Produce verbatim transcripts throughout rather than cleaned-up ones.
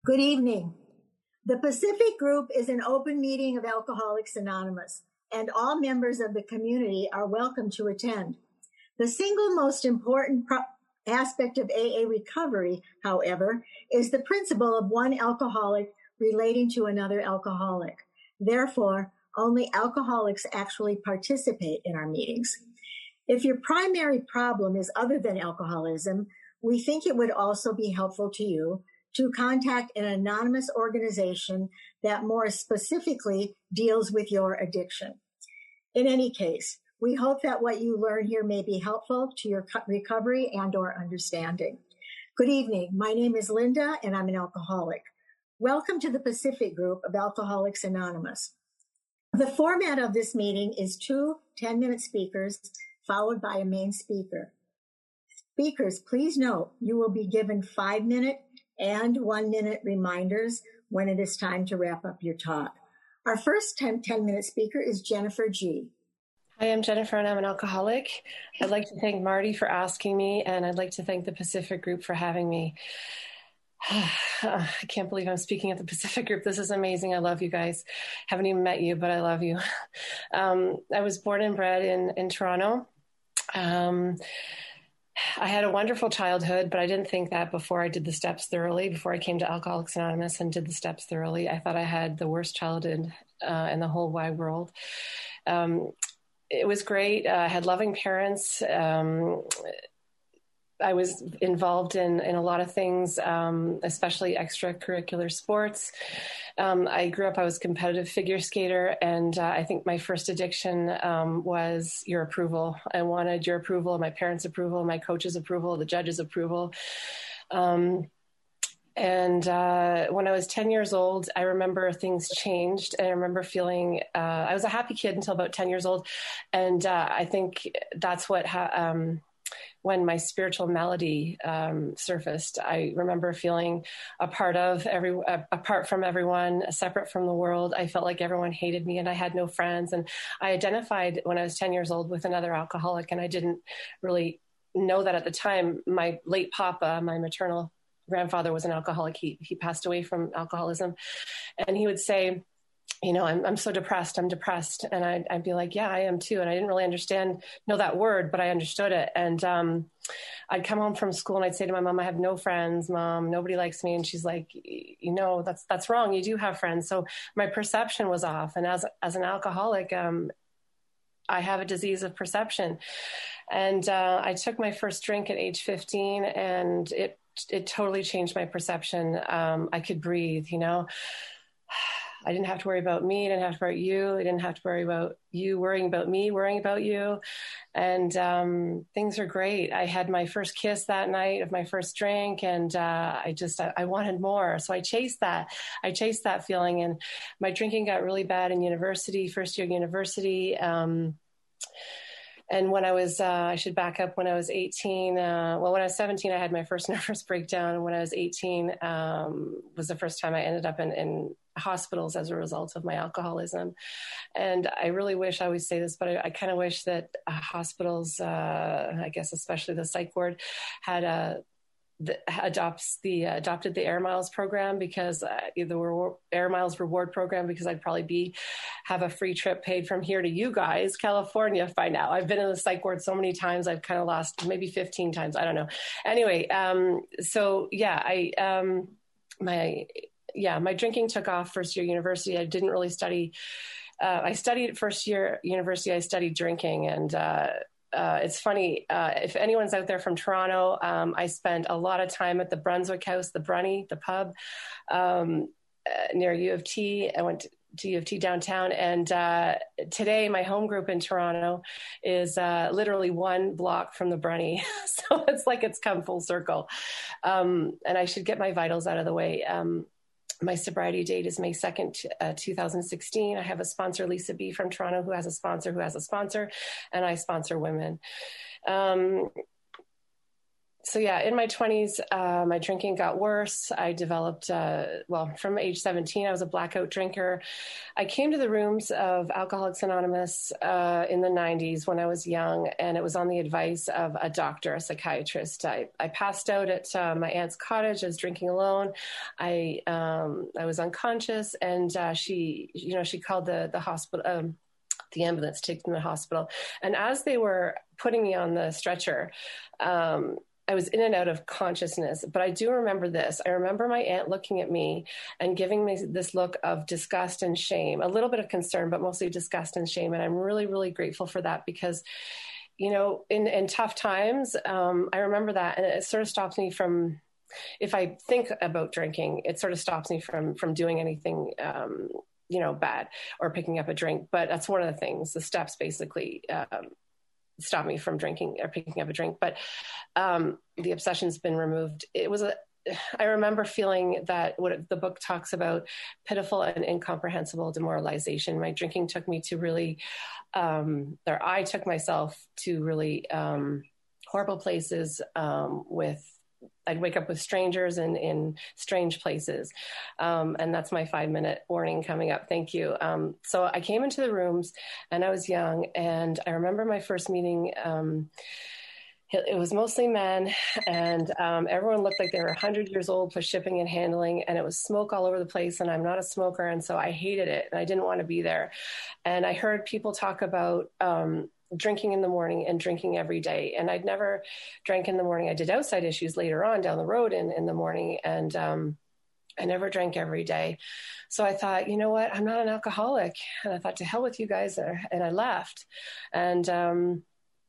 Good evening. The Pacific Group is an open meeting of Alcoholics Anonymous, and all members of the community are welcome to attend. The single most important pro- aspect of A A recovery, however, is the principle of one alcoholic relating to another alcoholic. Therefore, only alcoholics actually participate in our meetings. If your primary problem is other than alcoholism, we think it would also be helpful to you to contact an anonymous organization that more specifically deals with your addiction. In any case, we hope that what you learn here may be helpful to your recovery and or understanding. Good evening. My name is Linda, and I'm an alcoholic. Welcome to the Pacific Group of Alcoholics Anonymous. The format of this meeting is two ten-minute speakers followed by a main speaker. Speakers, please note you will be given five-minute and one-minute reminders when it is time to wrap up your talk. Our first ten-minute speaker is Jennifer G. Hi, I'm Jennifer, and I'm an alcoholic. I'd like to thank Marty for asking me, and I'd like to thank the Pacific Group for having me. I can't believe I'm speaking at the Pacific Group. This is amazing. I love you guys. Haven't even met you, but I love you. Um, I was born and bred in, in Toronto. Um, I had a wonderful childhood, but I didn't think that before I did the steps thoroughly, before I came to Alcoholics Anonymous and did the steps thoroughly. I thought I had the worst childhood uh, in the whole wide world. Um, it was great. Uh, I had loving parents. Um, I was involved in, in a lot of things, um, especially extracurricular sports. Um, I grew up, I was a competitive figure skater, and uh, I think my first addiction um, was your approval. I wanted your approval, my parents' approval, my coach's approval, the judge's approval. Um, and uh, when I was ten years old, I remember things changed, and I remember feeling, uh, I was a happy kid until about ten years old, and uh, I think that's what ha- um, when my spiritual malady um, surfaced. I remember feeling a part of every, uh, apart from everyone, separate from the world. I felt like everyone hated me and I had no friends. And I identified when I was ten years old with another alcoholic, and I didn't really know that at the time. My late papa, my maternal grandfather, was an alcoholic. He, he passed away from alcoholism, and he would say, you know, I'm I'm so depressed, I'm depressed. And I'd, I'd be like, yeah, I am too. And I didn't really understand, know that word, but I understood it. And um, I'd come home from school and I'd say to my mom, I have no friends, Mom, nobody likes me. And she's like, you know, that's, that's wrong. You do have friends. So my perception was off. And as, as an alcoholic, um, I have a disease of perception. And uh, I took my first drink at age fifteen, and it, it totally changed my perception. Um, I could breathe, you know. I didn't have to worry about me. I didn't have to worry about you. I didn't have to worry about you worrying about me, worrying about you. And um, things are great. I had my first kiss that night of my first drink, and uh, I just, I, I wanted more. So I chased that. I chased that feeling. And my drinking got really bad in university, first year university. Um, And when I was, uh, I should back up, when I was eighteen, uh, well, when I was seventeen, I had my first nervous breakdown. And when I was eighteen, um, was the first time I ended up in, in hospitals as a result of my alcoholism. And I really wish, I always say this, but I, I kind of wish that uh, hospitals, uh, I guess, especially the psych ward, had a, The, adopts the uh, adopted the Air Miles program, because uh, the reward, Air Miles reward program, because I'd probably be have a free trip paid from here to you guys, California, by now. I've been in the psych ward so many times, I've kind of lost maybe fifteen times. I don't know. Anyway, um, so yeah, I um, my yeah my drinking took off first year university. I didn't really study. Uh, I studied first year university. I studied drinking, and uh, Uh, it's funny, uh, if anyone's out there from Toronto, um, I spent a lot of time at the Brunswick House, the Brunny, the pub, um, uh, near U of T. I went to, to U of T downtown. And uh, today, my home group in Toronto is uh, literally one block from the Brunny. So it's like it's come full circle. Um, and I should get my vitals out of the way. Um, My sobriety date is May second, uh, two thousand sixteen. I have a sponsor, Lisa B. from Toronto, who has a sponsor, who has a sponsor, and I sponsor women. Um, so yeah, in my twenties, uh, my drinking got worse. I developed, uh, well, from age seventeen, I was a blackout drinker. I came to the rooms of Alcoholics Anonymous uh, in the nineties when I was young, and it was on the advice of a doctor, a psychiatrist. I, I passed out at uh, my aunt's cottage. I was drinking alone. I um, I was unconscious, and uh, she, you know, she called the the hospital. Um, the ambulance to take me to the hospital. And as they were putting me on the stretcher, um, I was in and out of consciousness, but I do remember this. I remember my aunt looking at me and giving me this look of disgust and shame, a little bit of concern, but mostly disgust and shame. And I'm really, really grateful for that because, you know, in, in tough times, um, I remember that, and it sort of stops me from, if I think about drinking, it sort of stops me from, from doing anything, um, you know, bad or picking up a drink. But that's one of the things, the steps basically, um, stop me from drinking or picking up a drink. But um, the obsession's been removed. It was a, I remember feeling that what the book talks about, pitiful and incomprehensible demoralization. My drinking took me to really, um, or I took myself to really um, horrible places um, with, I'd wake up with strangers in, in strange places. Um, and that's my five minute warning coming up. Thank you. Um, so I came into the rooms and I was young, and I remember my first meeting, um, it, it was mostly men, and um, everyone looked like they were a hundred years old for shipping and handling, and it was smoke all over the place. And I'm not a smoker. And so I hated it and I didn't want to be there. And I heard people talk about, um, drinking in the morning and drinking every day. And I'd never drank in the morning. I did outside issues later on down the road in, in the morning. And um, I never drank every day. So I thought, you know what, I'm not an alcoholic. And I thought, to hell with you guys. And I left. And, um,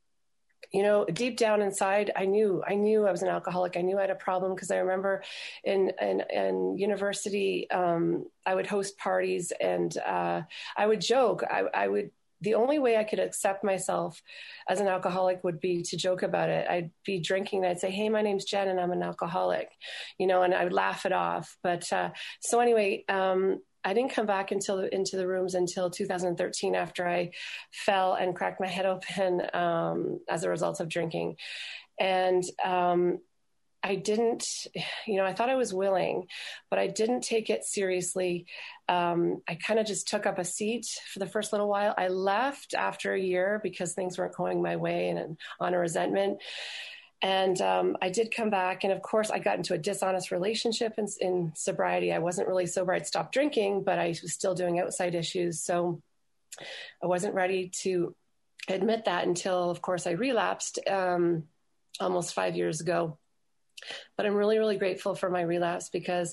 you know, deep down inside, I knew, I knew I was an alcoholic. I knew I had a problem because I remember in, in, in university, um, I would host parties, and uh, I would joke. I, I would, The only way I could accept myself as an alcoholic would be to joke about it. I'd be drinking and I'd say, hey, my name's Jen and I'm an alcoholic, you know, and I would laugh it off. But uh, so anyway, um, I didn't come back until into the rooms until two thousand thirteen, after I fell and cracked my head open um, as a result of drinking. And um, I didn't, you know, I thought I was willing, but I didn't take it seriously. Um, I kind of just took up a seat for the first little while. I left after a year because things weren't going my way, and, and on a resentment. And um, I did come back. And of course, I got into a dishonest relationship in, in sobriety. I wasn't really sober. I'd stopped drinking, but I was still doing outside issues. So I wasn't ready to admit that until, of course, I relapsed um, almost five years ago. But I'm really, really grateful for my relapse because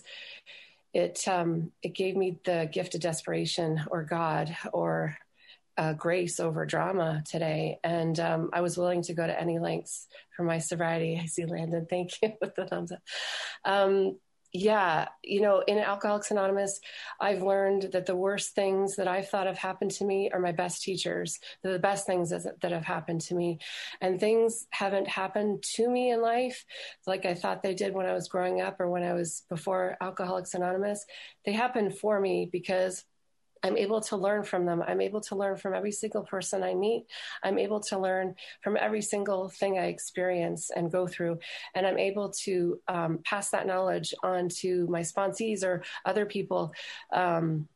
it um, it gave me the gift of desperation, or God, or uh, grace over drama today. And um, I was willing to go to any lengths for my sobriety. I see Landon, thank you, with the thumbs up. Um, yeah, you know, in Alcoholics Anonymous, I've learned that the worst things that I've thought have happened to me are my best teachers. They're the best things that, that have happened to me. And things haven't happened to me in life like I thought they did when I was growing up or when I was before Alcoholics Anonymous. They happened for me because I'm able to learn from them. I'm able to learn from every single person I meet. I'm able to learn from every single thing I experience and go through. And I'm able to um, pass that knowledge on to my sponsees or other people. Um,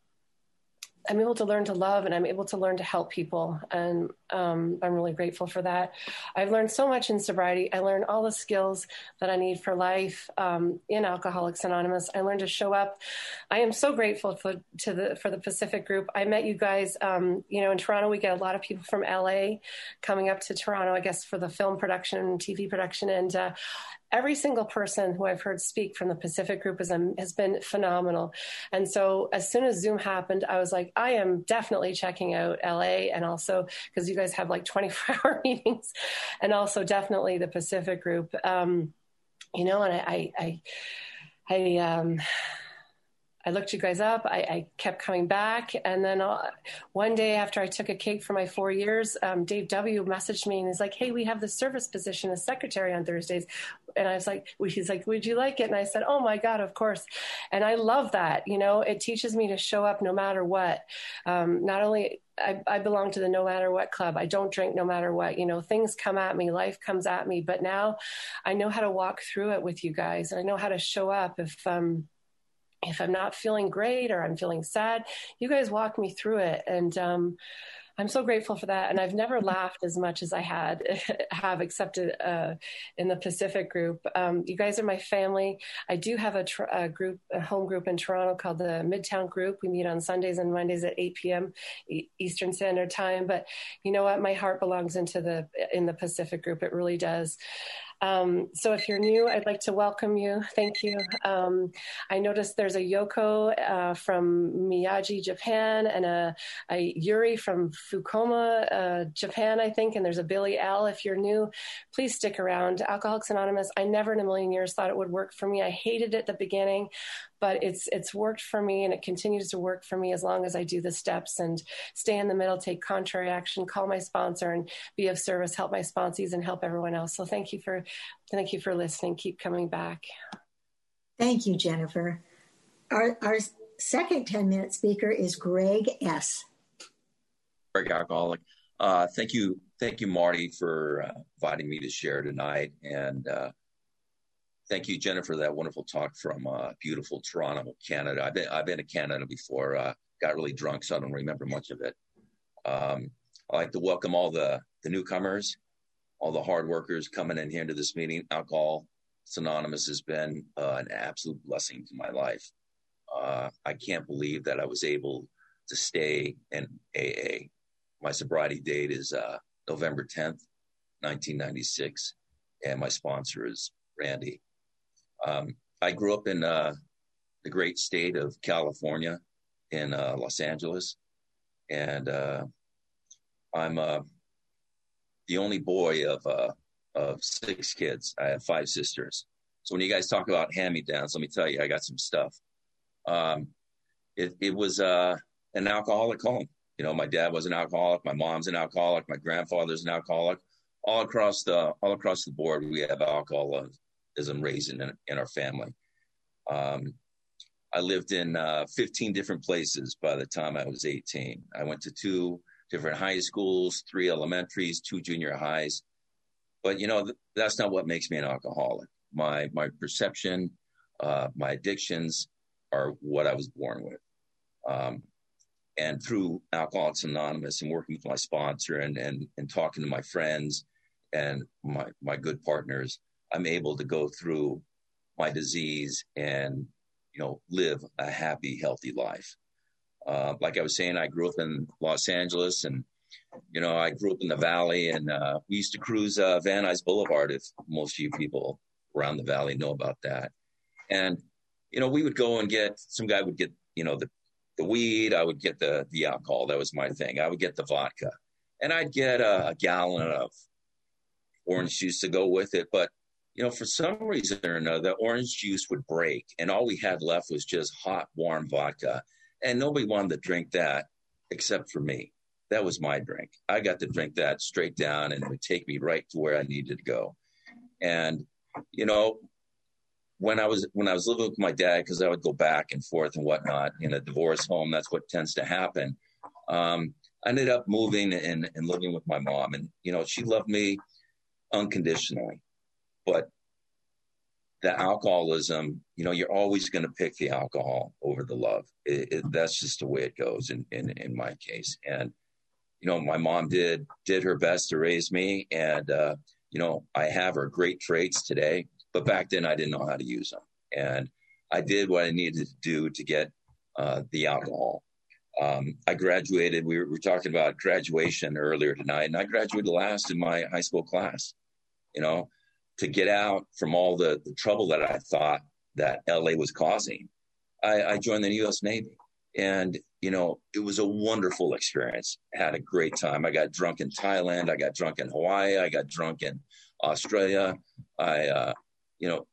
I'm able to learn to love, and I'm able to learn to help people. And um, I'm really grateful for that. I've learned so much in sobriety. I learned all the skills that I need for life um, in Alcoholics Anonymous. I learned to show up. I am so grateful for to the for the Pacific Group. I met you guys, um, you know, in Toronto. We get a lot of people from L A coming up to Toronto, I guess, for the film production, T V production. And uh, every single person who I've heard speak from the Pacific Group is, um, has been phenomenal. And so as soon as Zoom happened, I was like, I am definitely checking out L A, and also because you guys have like twenty-four hour meetings, and also definitely the Pacific Group. Um, you know, and I, I, I, I um, I looked you guys up. I, I kept coming back. And then uh, one day after I took a cake for my four years, um, Dave W. messaged me and he's like, hey, we have the service position as secretary on Thursdays. And I was like, he's like, would you like it? And I said, oh my God, of course. And I love that. You know, it teaches me to show up no matter what. Um, not only I, I belong to the no matter what club. I don't drink no matter what, you know, things come at me, life comes at me, but now I know how to walk through it with you guys. I know how to show up if, um, if I'm not feeling great or I'm feeling sad, you guys walk me through it. And, um, I'm so grateful for that. And I've never laughed as much as I had have except uh, in the Pacific group. Um, you guys are my family. I do have a, tr- a group, a home group in Toronto called the Midtown Group. We meet on Sundays and Mondays at eight p.m. Eastern Standard Time. But you know what? My heart belongs into the in the Pacific group. It really does. Um, so if you're new, I'd like to welcome you. Thank you. Um, I noticed there's a Yoko uh, from Miyagi, Japan, and a, a Yuri from Fukuoka, uh, Japan, I think, and there's a Billy L. If you're new, please stick around. Alcoholics Anonymous, I never in a million years thought it would work for me. I hated it at the beginning, but it's it's worked for me, and it continues to work for me as long as I do the steps and stay in the middle, take contrary action, call my sponsor, and be of service, help my sponsees, and help everyone else. So thank you for thank you for listening. Keep coming back. Thank you, Jennifer. Our our second ten-minute speaker is Greg S. Greg Alcoholic. Uh, thank you, thank you, Marty, for uh, inviting me to share tonight, and uh, thank you, Jennifer, for that wonderful talk from uh, beautiful Toronto, Canada. I've been I've been to Canada before. Uh, got really drunk, so I don't remember much of it. Um, I'd like to welcome all the the newcomers, all the hard workers coming in here to this meeting. Alcoholics Anonymous has been uh, an absolute blessing to my life. Uh, I can't believe that I was able to stay in A A. My sobriety date is uh, November tenth, nineteen ninety-six, and my sponsor is Randy. Um, I grew up in uh, the great state of California in uh, Los Angeles, and uh, I'm uh, the only boy of uh, of six kids. I have five sisters. So when you guys talk about hand-me-downs, let me tell you, I got some stuff. Um, it, it was uh, an alcoholic home. You know, my dad was an alcoholic. My mom's an alcoholic. My grandfather's an alcoholic. All across the all across the board, we have alcoholism raised in, in our family. Um, I lived in uh, fifteen different places by the time I was eighteen. I went to two different high schools, three elementaries, two junior highs. But, you know, th- that's not what makes me an alcoholic. My my perception, uh, my addictions are what I was born with. Um, and through Alcoholics Anonymous and working with my sponsor and, and, and talking to my friends and my, my good partners, I'm able to go through my disease and, you know, live a happy, healthy life. Uh, like I was saying, I grew up in Los Angeles, and, you know, I grew up in the Valley, and uh, we used to cruise uh, Van Nuys Boulevard, if most of you people around the Valley know about that. And, you know, we would go and get, some guy would get, you know, the, the weed, I would get the, the alcohol. That was my thing. I would get the vodka, and I'd get a, a gallon of orange juice to go with it. But, you know, for some reason or another, the orange juice would break, and all we had left was just hot, warm vodka. And nobody wanted to drink that except for me. That was my drink. I got to drink that straight down, and it would take me right to where I needed to go. And, you know, when I was when I was living with my dad, because I would go back and forth and whatnot in a divorce home, that's what tends to happen. Um, I ended up moving and, and living with my mom. And, you know, she loved me unconditionally. But the alcoholism, you know, you're always going to pick the alcohol over the love. It, it, that's just the way it goes in, in, in my case. And, you know, my mom did did her best to raise me. And, uh, you know, I have her great traits today. But back then I didn't know how to use them. And I did what I needed to do to get uh, the alcohol. Um, I graduated. We were, we were talking about graduation earlier tonight. And I graduated last in my high school class, you know, to get out from all the, the trouble that I thought that L A was causing. I, I joined the U S Navy. And, you know, it was a wonderful experience. Had a great time. I got drunk in Thailand. I got drunk in Hawaii. I got drunk in Australia. I, uh, you know,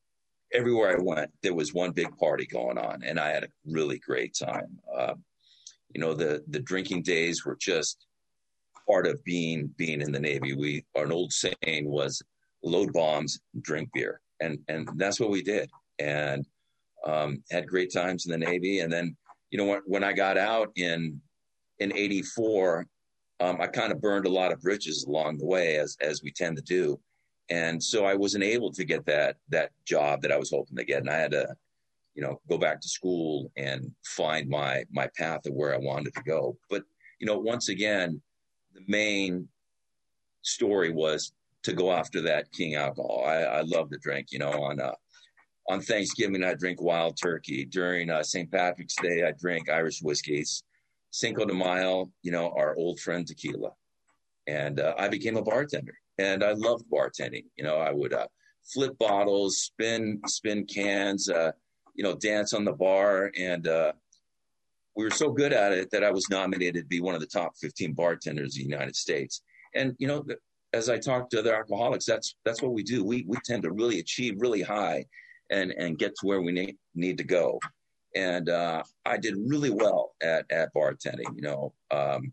everywhere I went, there was one big party going on, and I had a really great time. Uh, you know, the the drinking days were just part of being being in the Navy. We an old saying was load bombs, drink beer, and and that's what we did, and um, had great times in the Navy. And then, you know, when, when I got out in in eighty-four, um, I kind of burned a lot of bridges along the way, as as we tend to do. And so I wasn't able to get that that job that I was hoping to get, and I had to, you know, go back to school and find my my path of where I wanted to go. But, you know, once again, the main story was to go after that King alcohol. I, I love to drink. You know, on uh, on Thanksgiving I drink Wild Turkey. During uh, Saint Patrick's Day I drink Irish whiskeys. Cinco de Mayo, you know, our old friend tequila. And uh, I became a bartender. And I loved bartending. You know, I would uh, flip bottles, spin spin cans, uh, you know, dance on the bar. And uh, we were so good at it that I was nominated to be one of the top fifteen bartenders in the United States. And, you know, as I talk to other alcoholics, that's that's what we do. We we tend to really achieve really high and, and get to where we need, need to go. And uh, I did really well at, at bartending. You know, um,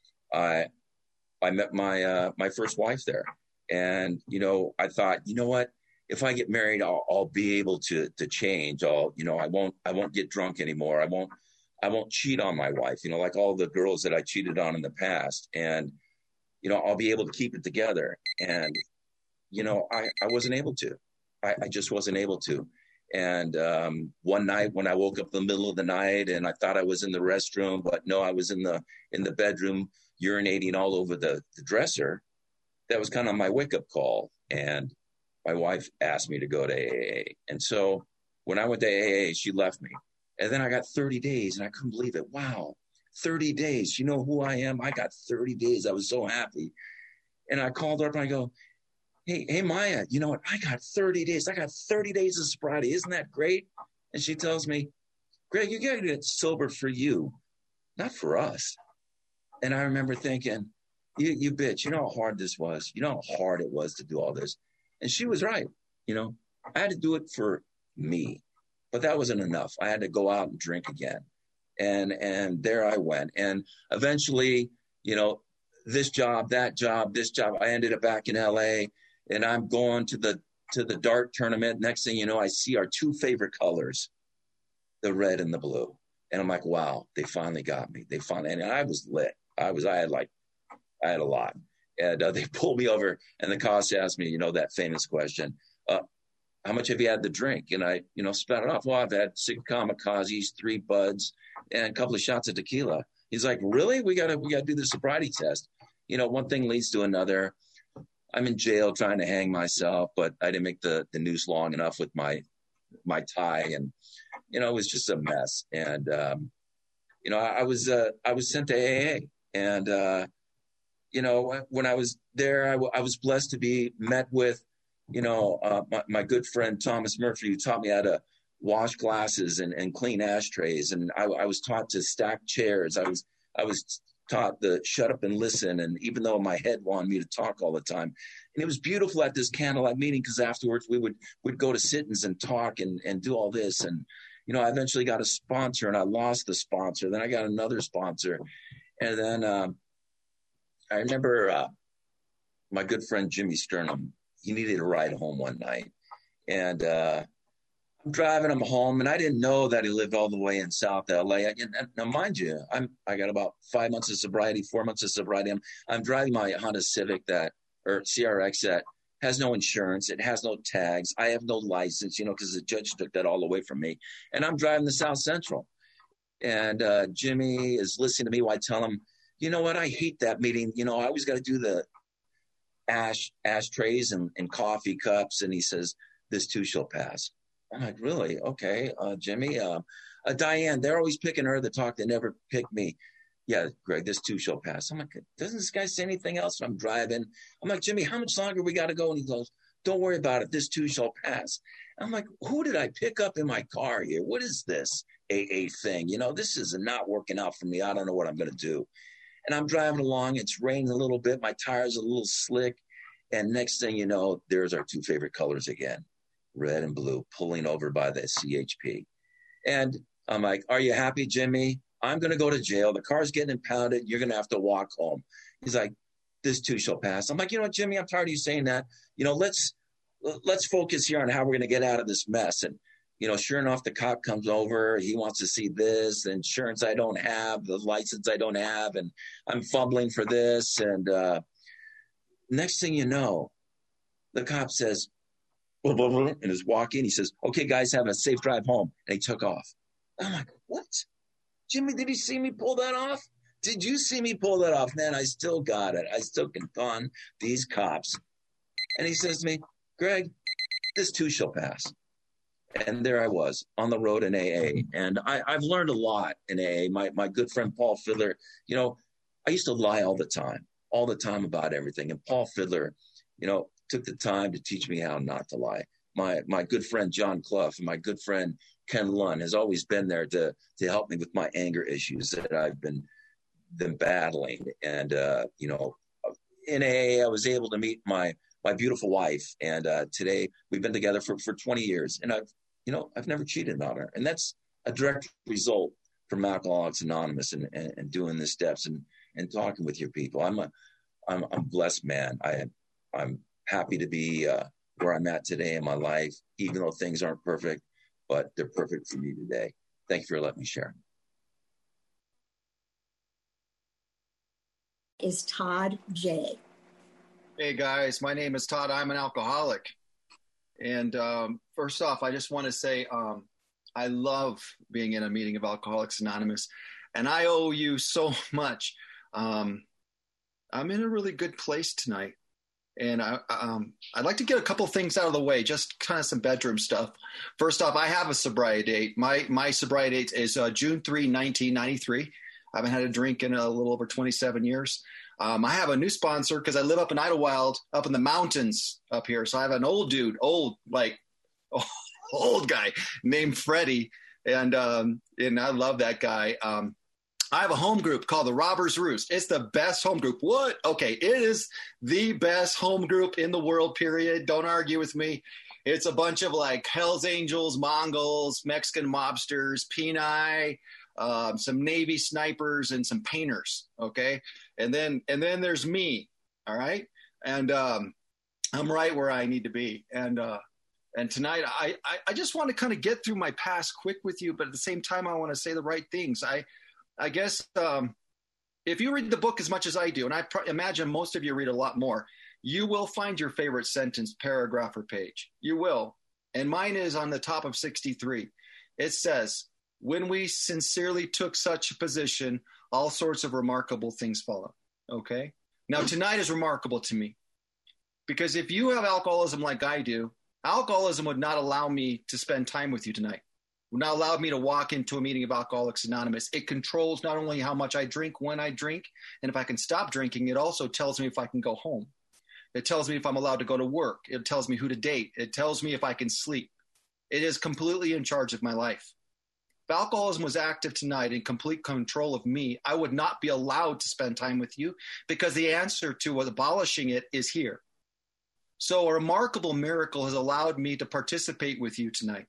I I met my uh, my first wife there, and you know, I thought, you know what, if I get married, I'll, I'll be able to to change. I'll, you know, I won't I won't get drunk anymore. I won't I won't cheat on my wife. You know, like all the girls that I cheated on in the past, and you know, I'll be able to keep it together. And you know, I I wasn't able to. I, I just wasn't able to. And um, one night when I woke up in the middle of the night and I thought I was in the restroom, but no, I was in the in the bedroom urinating all over the, the dresser. That was kind of my wake-up call. And my wife asked me to go to A A A. And so when I went to A A A, she left me. And then I got thirty days, and I couldn't believe it. Wow, thirty days. You know who I am? I got thirty days. I was so happy. And I called her up and I go, hey, hey, Maya, you know what? I got thirty days. I got thirty days of sobriety. Isn't that great? And she tells me, Greg, you got to get sober for you, not for us. And I remember thinking, you, you bitch, you know how hard this was. You know how hard it was to do all this. And she was right. You know, I had to do it for me, but that wasn't enough. I had to go out and drink again. And, and there I went. And eventually, you know, this job, that job, this job, I ended up back in L A, and I'm going to the, to the dart tournament. Next thing you know, I see our two favorite colors, the red and the blue. And I'm like, wow, they finally got me. They finally, and I was lit. I was, I had like, I had a lot. And uh, they pulled me over, and the cops asked me, you know, that famous question, uh, how much have you had to drink? And I, you know, spat it off. Well, I've had six kamikazes, three buds, and a couple of shots of tequila. He's like, really? We gotta, we gotta do the sobriety test. You know, one thing leads to another. I'm in jail trying to hang myself, but I didn't make the, the noose long enough with my, my tie. And, you know, it was just a mess. And, um, you know, I, I was, uh, I was sent to A A A, and, uh, you know, when I was there, I, w- I was blessed to be met with, you know, uh, my, my good friend, Thomas Murphy, who taught me how to wash glasses and, and clean ashtrays. And I, I was taught to stack chairs. I was, I was taught to shut up and listen. And even though my head wanted me to talk all the time, and it was beautiful at this candlelight meeting, because afterwards we would, would go to sit-ins and talk and, and do all this. And, you know, I eventually got a sponsor, and I lost the sponsor. Then I got another sponsor. And then, um, I remember uh, my good friend Jimmy Sternum, he needed a ride home one night. And uh, I'm driving him home, and I didn't know that he lived all the way in South L A. I, now, mind you, I'm, I got about five months of sobriety, four months of sobriety. I'm, I'm driving my Honda Civic that, or C R X that has no insurance. It has no tags. I have no license, you know, because the judge took that all away from me. And I'm driving to South Central. And uh, Jimmy is listening to me while I tell him, you know what? I hate that meeting. You know, I always got to do the ash ashtrays and, and coffee cups. And he says, this too shall pass. I'm like, really? Okay, uh, Jimmy. Uh, uh, Diane, they're always picking her to talk. They never pick me. Yeah, Greg, this too shall pass. I'm like, doesn't this guy say anything else? I'm driving. I'm like, Jimmy, how much longer we got to go? And he goes, don't worry about it. This too shall pass. I'm like, who did I pick up in my car here? What is this A A thing? You know, this is not working out for me. I don't know what I'm going to do. And I'm driving along. It's raining a little bit. My tires are a little slick. And next thing you know, there's our two favorite colors again. red and blue, pulling over by the C H P. And I'm like, are you happy, Jimmy? I'm going to go to jail. The car's getting impounded. You're going to have to walk home. He's like, this too shall pass. I'm like, you know what, Jimmy, I'm tired of you saying that. You know, let's, let's focus here on how we're going to get out of this mess. And, you know, sure enough, the cop comes over. He wants to see this, the insurance I don't have, the license I don't have, and I'm fumbling for this. And uh, next thing you know, the cop says, blah, blah, blah, and is walking. He says, okay, guys, have a safe drive home. And he took off. I'm like, what? Jimmy, did you see me pull that off? Did you see me pull that off? Man, I still got it. I still can con these cops. And he says to me, Greg, this too shall pass. And there I was on the road in A A. And I, I've learned a lot in A A. My, my good friend, Paul Fiddler, you know, I used to lie all the time, all the time about everything. And Paul Fiddler, you know, took the time to teach me how not to lie. My, my good friend, John Clough, and my good friend, Ken Lund, has always been there to, to help me with my anger issues that I've been, been battling. And, uh, you know, in A A, I was able to meet my, my beautiful wife. And uh, today we've been together for, for twenty years. And I've, you know, I've never cheated on her. And that's a direct result from Alcoholics Anonymous and, and, and doing the steps and, and talking with your people. I'm a, I'm, I'm a blessed man. I, I'm happy to be uh, where I'm at today in my life, even though things aren't perfect, but they're perfect for me today. Thank you for letting me share. Is Todd J. Hey guys, my name is Todd. I'm an alcoholic. And um, first off, I just want to say um, I love being in a meeting of Alcoholics Anonymous, and I owe you so much. Um, I'm in a really good place tonight, and I, um, I'd like to get a couple things out of the way, just kind of some bedroom stuff. First off, I have a sobriety date. My my sobriety date is uh, June third, nineteen ninety-three. I haven't had a drink in a little over twenty-seven years. Um, I have a new sponsor because I live up in Idlewild, up in the mountains up here. So I have an old dude, old, like old guy named Freddie. And, um, and I love that guy. Um, I have a home group called the Robbers Roost. It's the best home group. What? Okay. It is the best home group in the world, period. Don't argue with me. It's a bunch of like Hells Angels, Mongols, Mexican mobsters, Peni, um, some Navy snipers, and some painters. Okay. And then, and then there's me. All right. And, um, I'm right where I need to be. And, uh, and tonight I, I, I just want to kind of get through my past quick with you, but at the same time, I want to say the right things. I, I guess, um, if you read the book as much as I do, and I pr- imagine most of you read a lot more, you will find your favorite sentence, paragraph, or page. You will. And mine is on the top of sixty-three. It says, when we sincerely took such a position, all sorts of remarkable things follow. Okay. Now tonight is remarkable to me because if you have alcoholism like I do, alcoholism would not allow me to spend time with you tonight. Would not allow me to walk into a meeting of Alcoholics Anonymous. It controls not only how much I drink, when I drink, and if I can stop drinking, it also tells me if I can go home. It tells me if I'm allowed to go to work. It tells me who to date. It tells me if I can sleep. It is completely in charge of my life. If alcoholism was active tonight in complete control of me, I would not be allowed to spend time with you because the answer to abolishing it is here. So a remarkable miracle has allowed me to participate with you tonight.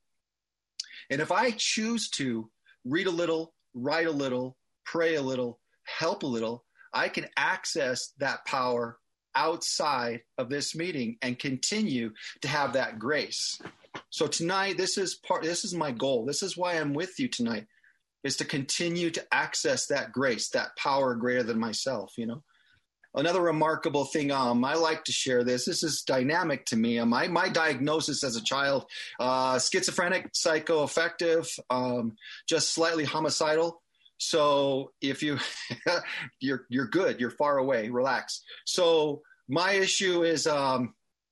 And if I choose to read a little, write a little, pray a little, help a little, I can access that power outside of this meeting and continue to have that grace. So tonight, this is part, this is my goal. This is why I'm with you tonight, is to continue to access that grace, that power greater than myself, you know. Another remarkable thing, um, I like to share this. This is dynamic to me. Um, my, my diagnosis as a child, uh, schizophrenic, psychoaffective, um, just slightly homicidal. So if you, you're, you're good, you're far away, relax. So my issue is, um,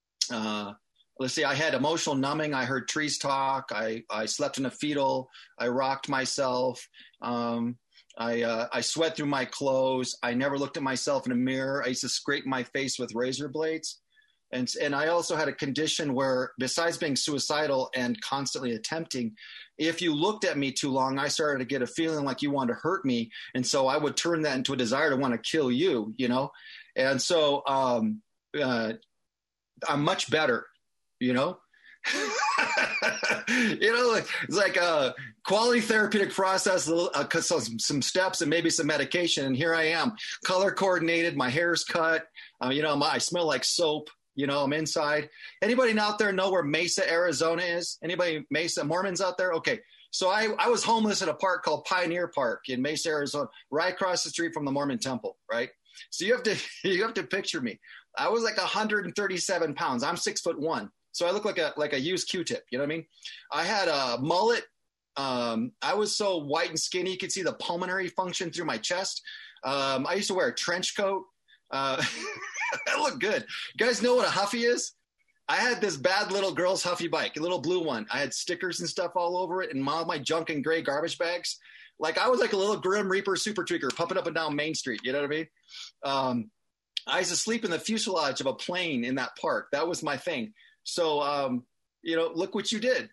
uh, let's see, I had emotional numbing. I heard trees talk. I, I slept in a fetal. I rocked myself. Um, I, uh, I sweat through my clothes. I never looked at myself in a mirror. I used to scrape my face with razor blades. And, and I also had a condition where, besides being suicidal and constantly attempting, if you looked at me too long, I started to get a feeling like you wanted to hurt me. And so I would turn that into a desire to want to kill you, you know? And so um, uh, I'm much better, you know? You know, it's like a quality therapeutic process, uh, some, some steps and maybe some medication. And here I am, color coordinated. My hair's cut. Uh, you know, my, I smell like soap. You know, I'm inside. Anybody out there know where Mesa, Arizona is? Anybody Mesa Mormons out there? Okay. So I, I was homeless at a park called Pioneer Park in Mesa, Arizona, right across the street from the Mormon temple, right? So you have to you have to picture me. I was like one hundred thirty-seven pounds. I'm six foot one. So I look like a like a used Q-tip. You know what I mean? I had a mullet. Um, I was so white and skinny, you could see the pulmonary function through my chest. Um, I used to wear a trench coat. Uh, I look good. You guys know what a Huffy is? I had this bad little girl's Huffy bike, a little blue one. I had stickers and stuff all over it and all my junk in gray garbage bags. Like I was like a little Grim Reaper super tweaker pumping up and down Main Street. You know what I mean? Um, I used to sleep in the fuselage of a plane in that park. That was my thing. So, um, you know, look what you did.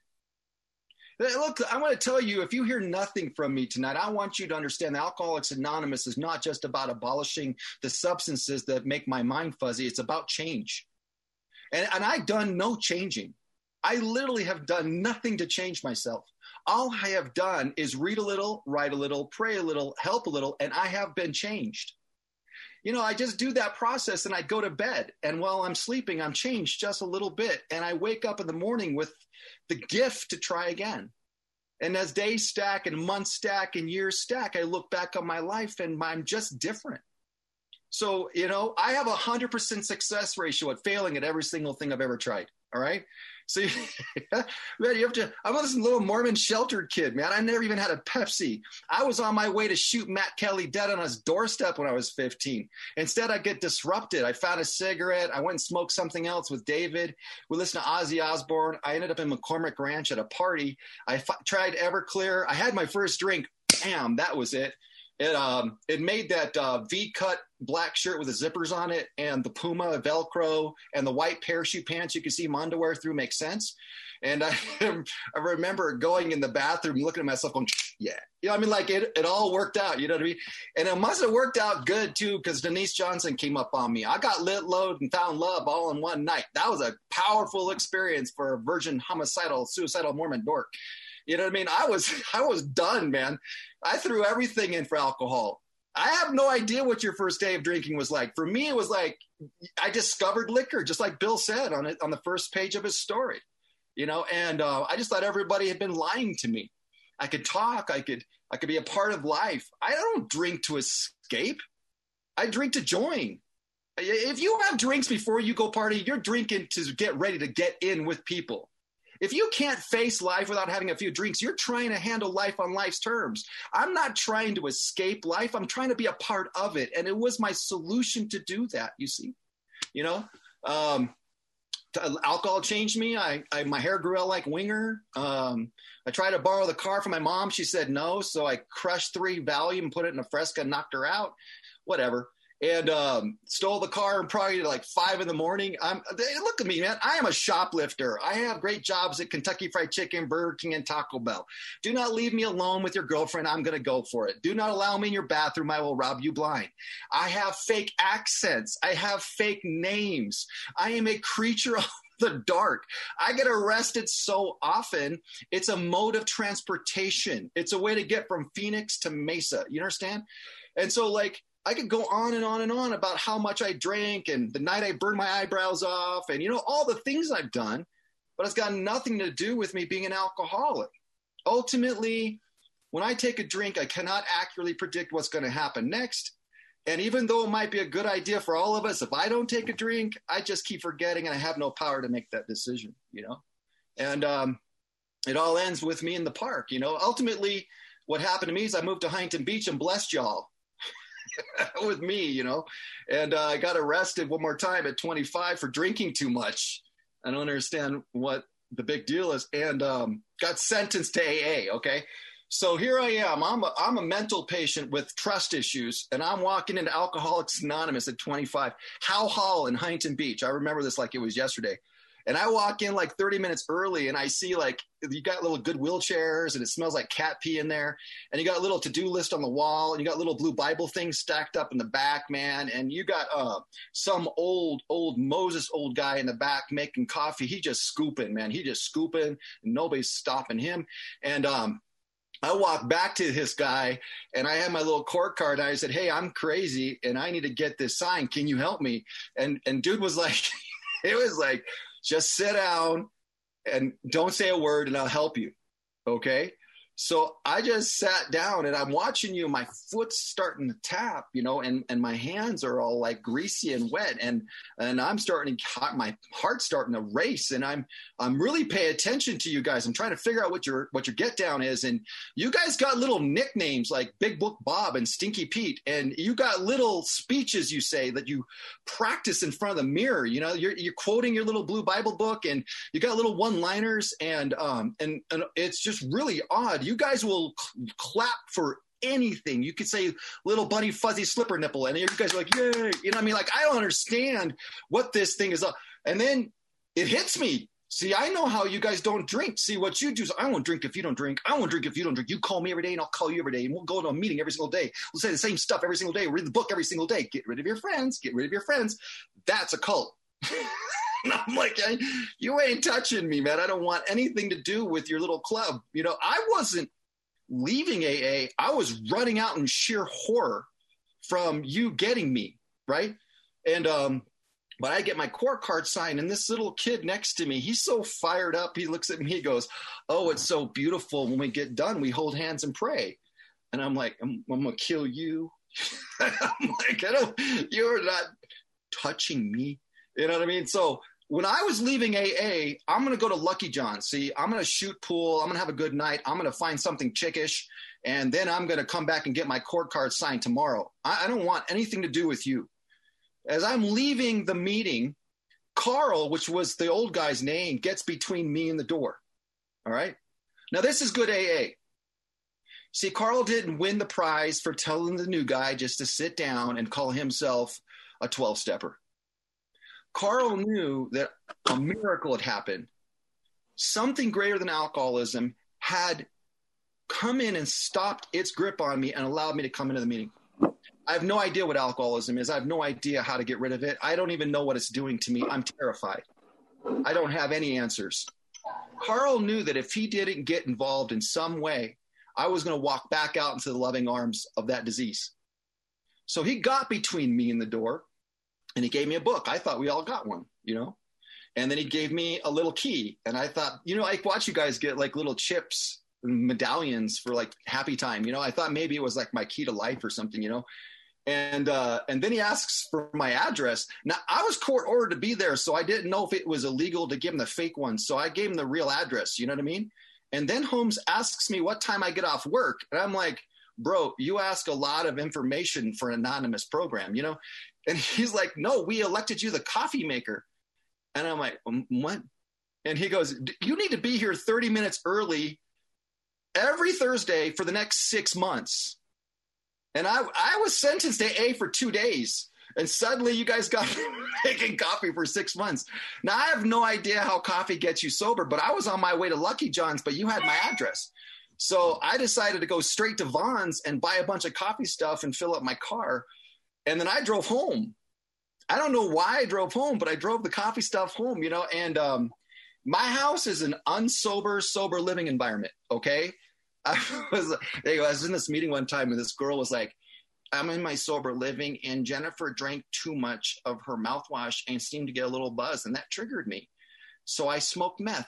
Look, I want to tell you, if you hear nothing from me tonight, I want you to understand that Alcoholics Anonymous is not just about abolishing the substances that make my mind fuzzy. It's about change. And, and I've done no changing. I literally have done nothing to change myself. All I have done is read a little, write a little, pray a little, help a little, and I have been changed. You know, I just do that process and I go to bed. And while I'm sleeping, I'm changed just a little bit. And I wake up in the morning with the gift to try again. And as days stack and months stack and years stack, I look back on my life and I'm just different. So, you know, I have a one hundred percent success ratio at failing at every single thing I've ever tried. All right. So, man, you have to, I'm this little Mormon sheltered kid, man. I never even had a Pepsi. I was on my way to shoot Matt Kelly dead on his doorstep when I was fifteen. Instead, I get disrupted. I found a cigarette. I went and smoked something else with David. We listened to Ozzy Osbourne. I ended up in McCormick Ranch at a party. I f- tried Everclear. I had my first drink. Bam, that was it. It um it made that uh, V-cut black shirt with the zippers on it and the Puma Velcro and the white parachute pants you could see my underwear through make sense. And I I remember going in the bathroom looking at myself going, yeah. You know, I mean, like it, it all worked out, you know what I mean? And it must have worked out good too, because Denise Johnson came up on me. I got lit, load, and found love all in one night. That was a powerful experience for a virgin, homicidal, suicidal Mormon dork. You know what I mean? I was I was done, man. I threw everything in for alcohol. I have no idea what your first day of drinking was like. For me, it was like I discovered liquor, just like Bill said on it on the first page of his story. You know, and uh, I just thought everybody had been lying to me. I could talk. I could I could be a part of life. I don't drink to escape. I drink to join. If you have drinks before you go party, you're drinking to get ready to get in with people. If you can't face life without having a few drinks, you're trying to handle life on life's terms. I'm not trying to escape life. I'm trying to be a part of it. And it was my solution to do that, you see. You know, um, alcohol changed me. I, I my hair grew out like Winger. Um, I tried to borrow the car from my mom. She said no. So I crushed three Valium and put it in a Fresca and knocked her out. Whatever. And um, stole the car and probably like five in the morning. I'm look at me, man. I am a shoplifter. I have great jobs at Kentucky Fried Chicken, Burger King, and Taco Bell. Do not leave me alone with your girlfriend. I'm going to go for it. Do not allow me in your bathroom. I will rob you blind. I have fake accents. I have fake names. I am a creature of the dark. I get arrested so often. It's a mode of transportation. It's a way to get from Phoenix to Mesa. You understand? And so like, I could go on and on and on about how much I drank and the night I burned my eyebrows off and, you know, all the things I've done, but it's got nothing to do with me being an alcoholic. Ultimately, when I take a drink, I cannot accurately predict what's going to happen next. And even though it might be a good idea for all of us, if I don't take a drink, I just keep forgetting and I have no power to make that decision, you know? And um, it all ends with me in the park, you know? Ultimately, what happened to me is I moved to Huntington Beach and blessed y'all. with me, you know, and uh, I got arrested one more time at twenty-five for drinking too much. I don't understand what the big deal is, and um, got sentenced to A A. Okay, so here I am. I'm a, I'm a mental patient with trust issues, and I'm walking into Alcoholics Anonymous at twenty-five. Howe Hall in Huntington Beach. I remember this like it was yesterday. And I walk in like thirty minutes early and I see like you got little Goodwill chairs and it smells like cat pee in there. And you got a little to-do list on the wall and you got little blue Bible things stacked up in the back, man. And you got uh, some old, old Moses old guy in the back making coffee. He just scooping, man. He just scooping and nobody's stopping him. And um, I walked back to this guy and I had my little court card. And I said, hey, I'm crazy and I need to get this signed. Can you help me? And, and dude was like, it was like, just sit down and don't say a word and I'll help you. Okay. So I just sat down and I'm watching you. My foot's starting to tap, you know, and, and my hands are all like greasy and wet. And, and I'm starting to, my heart's starting to race. And I'm, I'm really paying attention to you guys. I'm trying to figure out what your, what your get down is. And you guys got little nicknames like Big Book Bob and Stinky Pete. And you got little speeches you say that you practice in front of the mirror. You know, you're, you're quoting your little blue Bible book and you got little one-liners and, um, and, and it's just really odd. You guys will cl- clap for anything. You could say little bunny fuzzy slipper nipple and you guys are like, yay. You know what I mean? Like, I don't understand what this thing is. And then it hits me. See, I know how you guys don't drink. See, what you do is I won't drink if you don't drink. I won't drink if you don't drink. You call me every day and I'll call you every day. And we'll go to a meeting every single day. We'll say the same stuff every single day. Read the book every single day. Get rid of your friends. Get rid of your friends. That's a cult. And I'm like, you ain't touching me, man. I don't want anything to do with your little club. You know, I wasn't leaving A A. I was running out in sheer horror from you getting me, right? And, um, but I get my court card signed and this little kid next to me, he's so fired up. He looks at me, he goes, oh, it's so beautiful. When we get done, we hold hands and pray. And I'm like, I'm, I'm going to kill you. I'm like, I don't, you're not touching me. You know what I mean? So when I was leaving A A, I'm going to go to Lucky John. See, I'm going to shoot pool. I'm going to have a good night. I'm going to find something chickish. And then I'm going to come back and get my court card signed tomorrow. I, I don't want anything to do with you. As I'm leaving the meeting, Carl, which was the old guy's name, gets between me and the door. All right. Now, this is good A A. See, Carl didn't win the prize for telling the new guy just to sit down and call himself a twelve-stepper. Carl knew that a miracle had happened. Something greater than alcoholism had come in and stopped its grip on me and allowed me to come into the meeting. I have no idea what alcoholism is. I have no idea how to get rid of it. I don't even know what it's doing to me. I'm terrified. I don't have any answers. Carl knew that if he didn't get involved in some way, I was going to walk back out into the loving arms of that disease. So he got between me and the door. And he gave me a book. I thought we all got one, you know? And then he gave me a little key. And I thought, you know, I watch you guys get like little chips, medallions for like happy time. You know, I thought maybe it was like my key to life or something, you know? And, uh, and then he asks for my address. Now I was court ordered to be there. So I didn't know if it was illegal to give him the fake one. So I gave him the real address. You know what I mean? And then Holmes asks me what time I get off work. And I'm like, bro, you ask a lot of information for an anonymous program, you know? And he's like, no, we elected you the coffee maker. And I'm like, um, what? And he goes, you need to be here thirty minutes early every Thursday for the next six months. And I, I was sentenced to A A for two days. And suddenly you guys got me making coffee for six months. Now, I have no idea how coffee gets you sober, but I was on my way to Lucky John's, but you had my address. So I decided to go straight to Vaughn's and buy a bunch of coffee stuff and fill up my car. And then I drove home. I don't know why I drove home, but I drove the coffee stuff home, you know, and um, my house is an unsober, sober living environment. Okay. I was, I was in this meeting one time and this girl was like, I'm in my sober living and Jennifer drank too much of her mouthwash and seemed to get a little buzz. And that triggered me. So I smoked meth.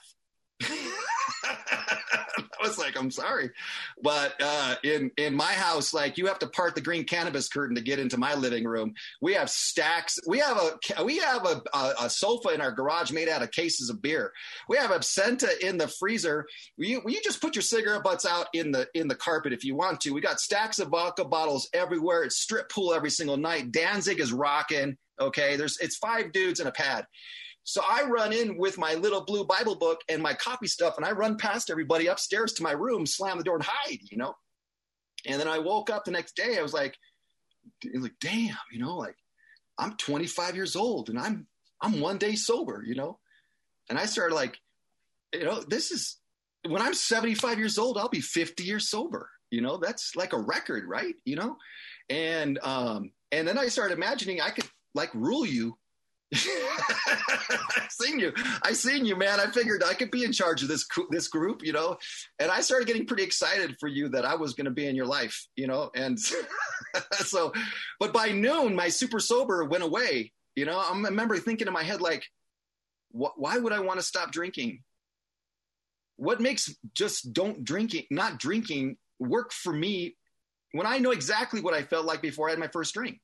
I was like, I'm sorry. But uh, in, in my house, like you have to part the green cannabis curtain to get into my living room. We have stacks. We have a, we have a, a, a sofa in our garage made out of cases of beer. We have absenta in the freezer. You, you just put your cigarette butts out in the, in the carpet if you want to. We got stacks of vodka bottles everywhere. It's strip pool every single night. Danzig is rocking. Okay. There's, it's five dudes and a pad. So I run in with my little blue Bible book and my copy stuff, and I run past everybody upstairs to my room, slam the door and hide, you know? And then I woke up the next day. I was like, like, damn, you know, like I'm twenty-five years old and I'm, I'm one day sober, you know? And I started like, you know, this is, when I'm seventy-five years old, I'll be fifty years sober. You know, that's like a record, right? You know? And, um, and then I started imagining I could like rule you. I seen you. I seen you, man. I figured I could be in charge of this this group, you know. And I started getting pretty excited for you that I was going to be in your life, you know. And so, but by noon, my super sober went away. You know, I remember thinking in my head, like, wh- why would I want to stop drinking? What makes just don't drinking, not drinking, work for me when I know exactly what I felt like before I had my first drink?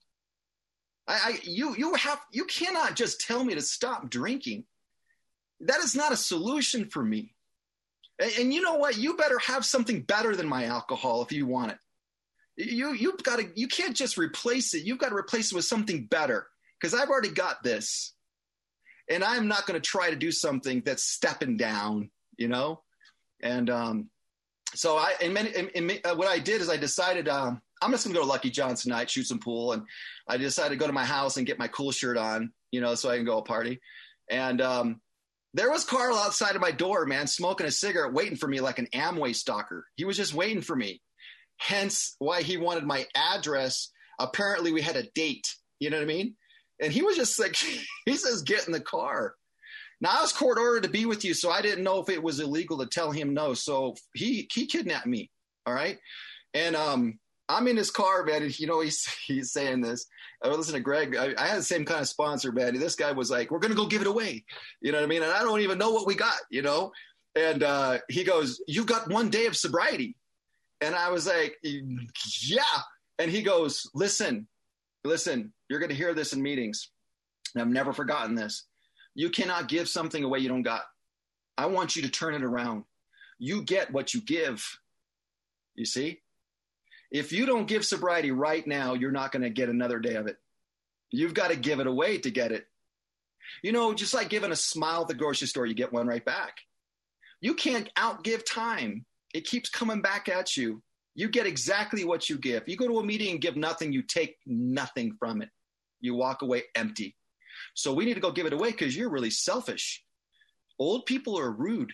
I, I, you, you have, you cannot just tell me to stop drinking. That is not a solution for me. And, and you know what? You better have something better than my alcohol if you want it. You, you've got to, you can't just replace it. You've got to replace it with something better, because I've already got this, and I'm not going to try to do something that's stepping down, you know? And, um, so I, and, many, and, and uh, what I did is I decided, um, I'm just going to go to Lucky John's tonight, shoot some pool. And I decided to go to my house and get my cool shirt on, you know, so I can go party. And um, there was Carl outside of my door, man, smoking a cigarette, waiting for me like an Amway stalker. He was just waiting for me. Hence why he wanted my address. Apparently we had a date, you know what I mean? And he was just like, he says, get in the car. Now I was court ordered to be with you, so I didn't know if it was illegal to tell him no. So he, he kidnapped me. All right. And, um, I'm in his car, man. And, you know, he's he's saying this. I was listening to Greg. I, I had the same kind of sponsor, man. This guy was like, we're going to go give it away. You know what I mean? And I don't even know what we got, you know? And uh, he goes, you got one day of sobriety. And I was like, yeah. And he goes, listen, listen, you're going to hear this in meetings. And I've never forgotten this. You cannot give something away you don't got. I want you to turn it around. You get what you give. You see? If you don't give sobriety right now, you're not going to get another day of it. You've got to give it away to get it. You know, just like giving a smile at the grocery store, you get one right back. You can't outgive time. It keeps coming back at you. You get exactly what you give. You go to a meeting and give nothing, you take nothing from it. You walk away empty. So we need to go give it away because you're really selfish. Old people are rude.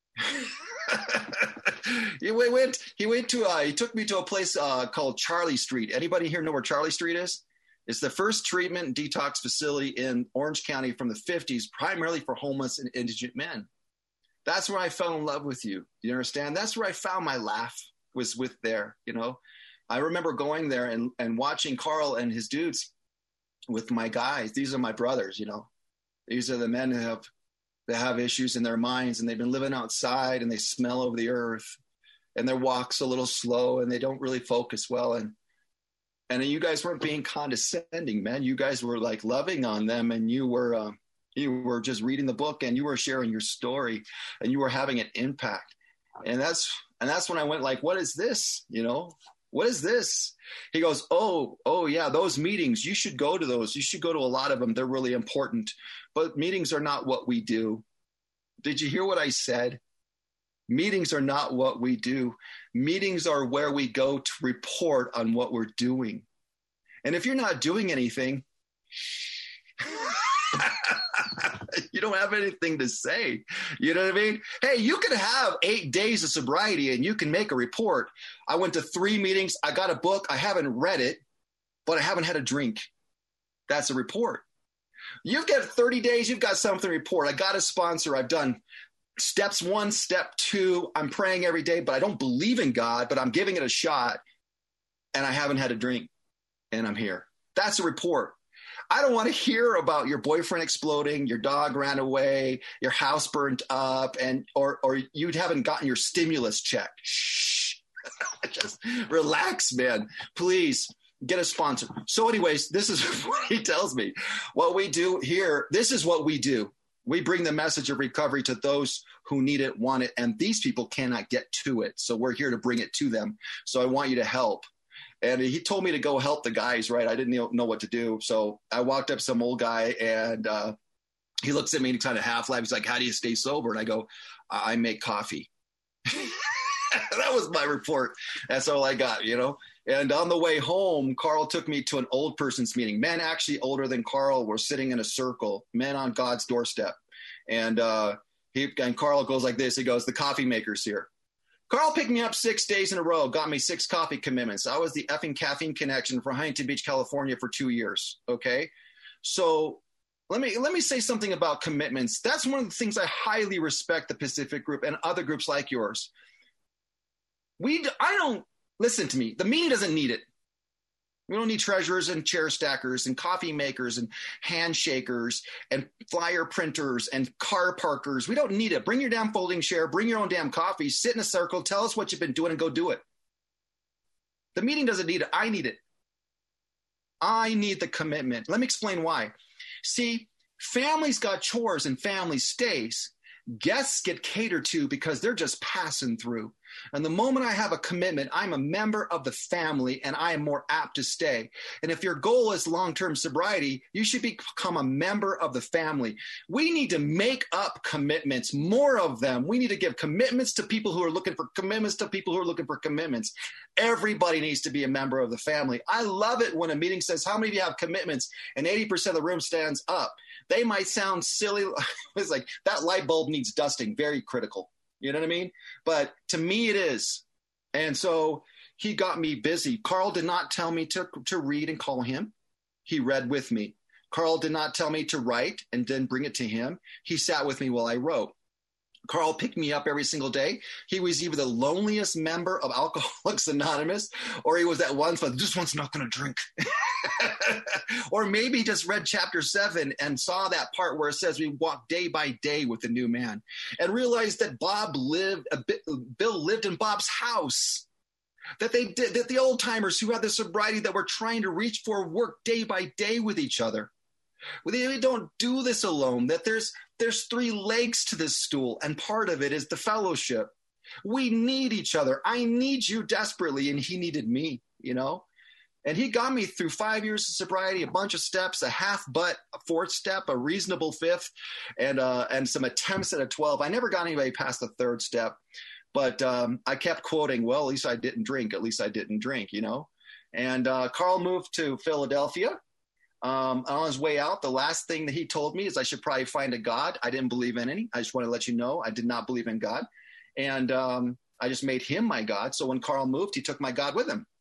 he went. He went to. Uh, he took me to a place uh, called Charlie Street. Anybody here know where Charlie Street is? It's the first treatment and detox facility in Orange County from the fifties, primarily for homeless and indigent men. That's where I fell in love with you. You understand? That's where I found my laugh. Was with there. You know, I remember going there and and watching Carl and his dudes with my guys. These are my brothers. You know, these are the men who have. They have issues in their minds, and they've been living outside, and they smell over the earth, and their walk's a little slow, and they don't really focus well. And and you guys weren't being condescending, man. You guys were like loving on them, and you were uh, you were just reading the book, and you were sharing your story, and you were having an impact. And that's and that's when I went like, what is this? You know, what is this? He goes, oh, oh yeah, those meetings. You should go to those. You should go to a lot of them. They're really important. But meetings are not what we do. Did you hear what I said? Meetings are not what we do. Meetings are where we go to report on what we're doing. And if you're not doing anything, you don't have anything to say. You know what I mean? Hey, you can have eight days of sobriety and you can make a report. I went to three meetings. I got a book. I haven't read it, but I haven't had a drink. That's a report. You've got thirty days. You've got something to report. I got a sponsor. I've done steps one, step two. I'm praying every day, but I don't believe in God, but I'm giving it a shot. And I haven't had a drink and I'm here. That's a report. I don't want to hear about your boyfriend exploding, your dog ran away, your house burned up, and or or you haven't gotten your stimulus check. Shh. Just relax, man. Please. Get a sponsor. So anyways, this is what he tells me. What we do here, this is what we do. We bring the message of recovery to those who need it, want it, and these people cannot get to it. So we're here to bring it to them. So I want you to help. And he told me to go help the guys, right? I didn't know what to do. So I walked up to some old guy, and uh, he looks at me and he kind of half laughs. He's like, how do you stay sober? And I go, I make coffee. That was my report. That's all I got, you know? And on the way home, Carl took me to an old person's meeting. Men actually older than Carl were sitting in a circle, men on God's doorstep. And uh, he and Carl goes like this. He goes, the coffee maker's here. Carl picked me up six days in a row, got me six coffee commitments. I was the effing caffeine connection for Huntington Beach, California for two years. Okay. So let me, let me say something about commitments. That's one of the things I highly respect the Pacific Group and other groups like yours. We, I don't, listen to me. The meeting doesn't need it. We don't need treasurers and chair stackers and coffee makers and handshakers and flyer printers and car parkers. We don't need it. Bring your damn folding chair, bring your own damn coffee, sit in a circle, tell us what you've been doing and go do it. The meeting doesn't need it. I need it. I need the commitment. Let me explain why. See, families got chores and family stays. Guests get catered to because they're just passing through. And the moment I have a commitment, I'm a member of the family and I am more apt to stay. And if your goal is long-term sobriety, you should become a member of the family. We need to make up commitments, more of them. We need to give commitments to people who are looking for commitments to people who are looking for commitments. Everybody needs to be a member of the family. I love it when a meeting says, how many of you have commitments? And eighty percent of the room stands up. They might sound silly. It's like that light bulb needs dusting, very critical. You know what I mean? But to me, it is. And so he got me busy. Carl did not tell me to, to read and call him. He read with me. Carl did not tell me to write and then bring it to him. He sat with me while I wrote. Carl picked me up every single day. He was either the loneliest member of Alcoholics Anonymous, or he was that one, but this one's not going to drink. Or maybe he just read chapter seven and saw that part where it says we walk day by day with the new man, and realized that Bob lived, a bit, Bill lived in Bob's house. That they did, that the old timers who had the sobriety that were trying to reach for work day by day with each other. We don't do this alone, that there's there's three legs to this stool, and part of it is the fellowship. We need each other. I need you desperately, and he needed me, you know? And he got me through five years of sobriety, a bunch of steps, a half butt, a fourth step, a reasonable fifth, and uh, and some attempts at a twelve. I never got anybody past the third step, but um, I kept quoting, well, at least I didn't drink. At least I didn't drink, you know? And uh, Carl moved to Philadelphia. Um, on his way out, the last thing that he told me is I should probably find a God. I didn't believe in any. I just want to let you know I did not believe in God. And um, I just made him my God. So when Carl moved, he took my God with him.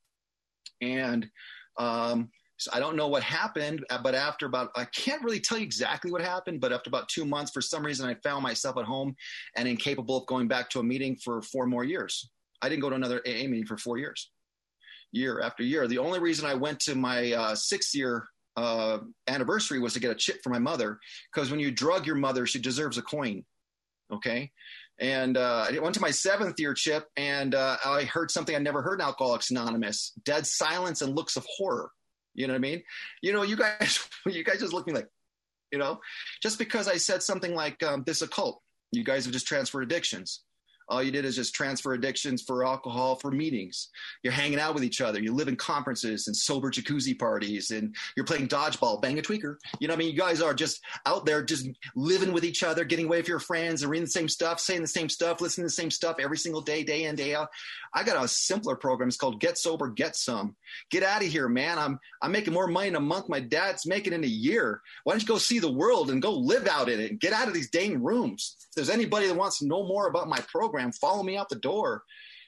And um, so I don't know what happened, but after about, I can't really tell you exactly what happened, but after about two months, for some reason, I found myself at home and incapable of going back to a meeting for four more years. I didn't go to another A A meeting for four years, year after year. The only reason I went to my uh, sixth year Uh, anniversary was to get a chip for my mother, because when you drug your mother, she deserves a coin. Okay. And uh, I went to my seventh year chip, and uh, I heard something I never heard in Alcoholics Anonymous: dead silence and looks of horror. You know what I mean? You know, you guys, you guys just look at me like, you know, just because I said something like um, this occult, you guys have just transferred addictions. All you did is just transfer addictions for alcohol for meetings. You're hanging out with each other. You live in conferences and sober jacuzzi parties, and you're playing dodgeball, bang a tweaker. You know what I mean? You guys are just out there just living with each other, getting away with your friends and reading the same stuff, saying the same stuff, listening to the same stuff every single day, day in, day out. I got a simpler program. It's called Get Sober, Get Some. Get out of here, man. I'm I'm making more money in a month my dad's making in a year. Why don't you go see the world and go live out in it and get out of these dang rooms? If there's anybody that wants to know more about my program, follow me out the door.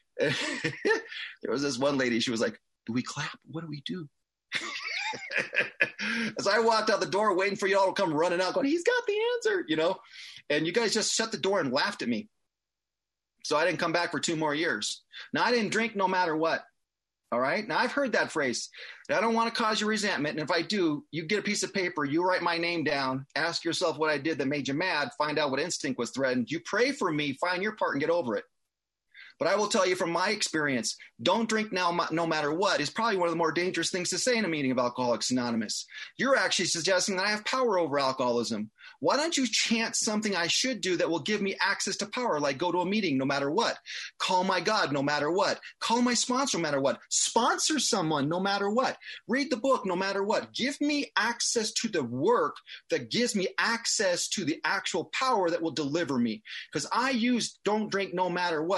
There was this one lady, she was like, do we clap? What do we do? As I walked out the door waiting for you all to come running out going, he's got the answer, you know? And you guys just shut the door and laughed at me. So I didn't come back for two more years. Now, I didn't drink no matter what. All right. Now, I've heard that phrase. I don't want to cause you resentment. And if I do, you get a piece of paper, you write my name down, ask yourself what I did that made you mad, find out what instinct was threatened. You pray for me, find your part and get over it. But I will tell you from my experience, don't drink now no matter what is probably one of the more dangerous things to say in a meeting of Alcoholics Anonymous. You're actually suggesting that I have power over alcoholism. Why don't you chant something I should do that will give me access to power, like go to a meeting no matter what, call my God no matter what, call my sponsor no matter what, sponsor someone no matter what, read the book no matter what, give me access to the work that gives me access to the actual power that will deliver me. Because I use don't drink no matter what. And here's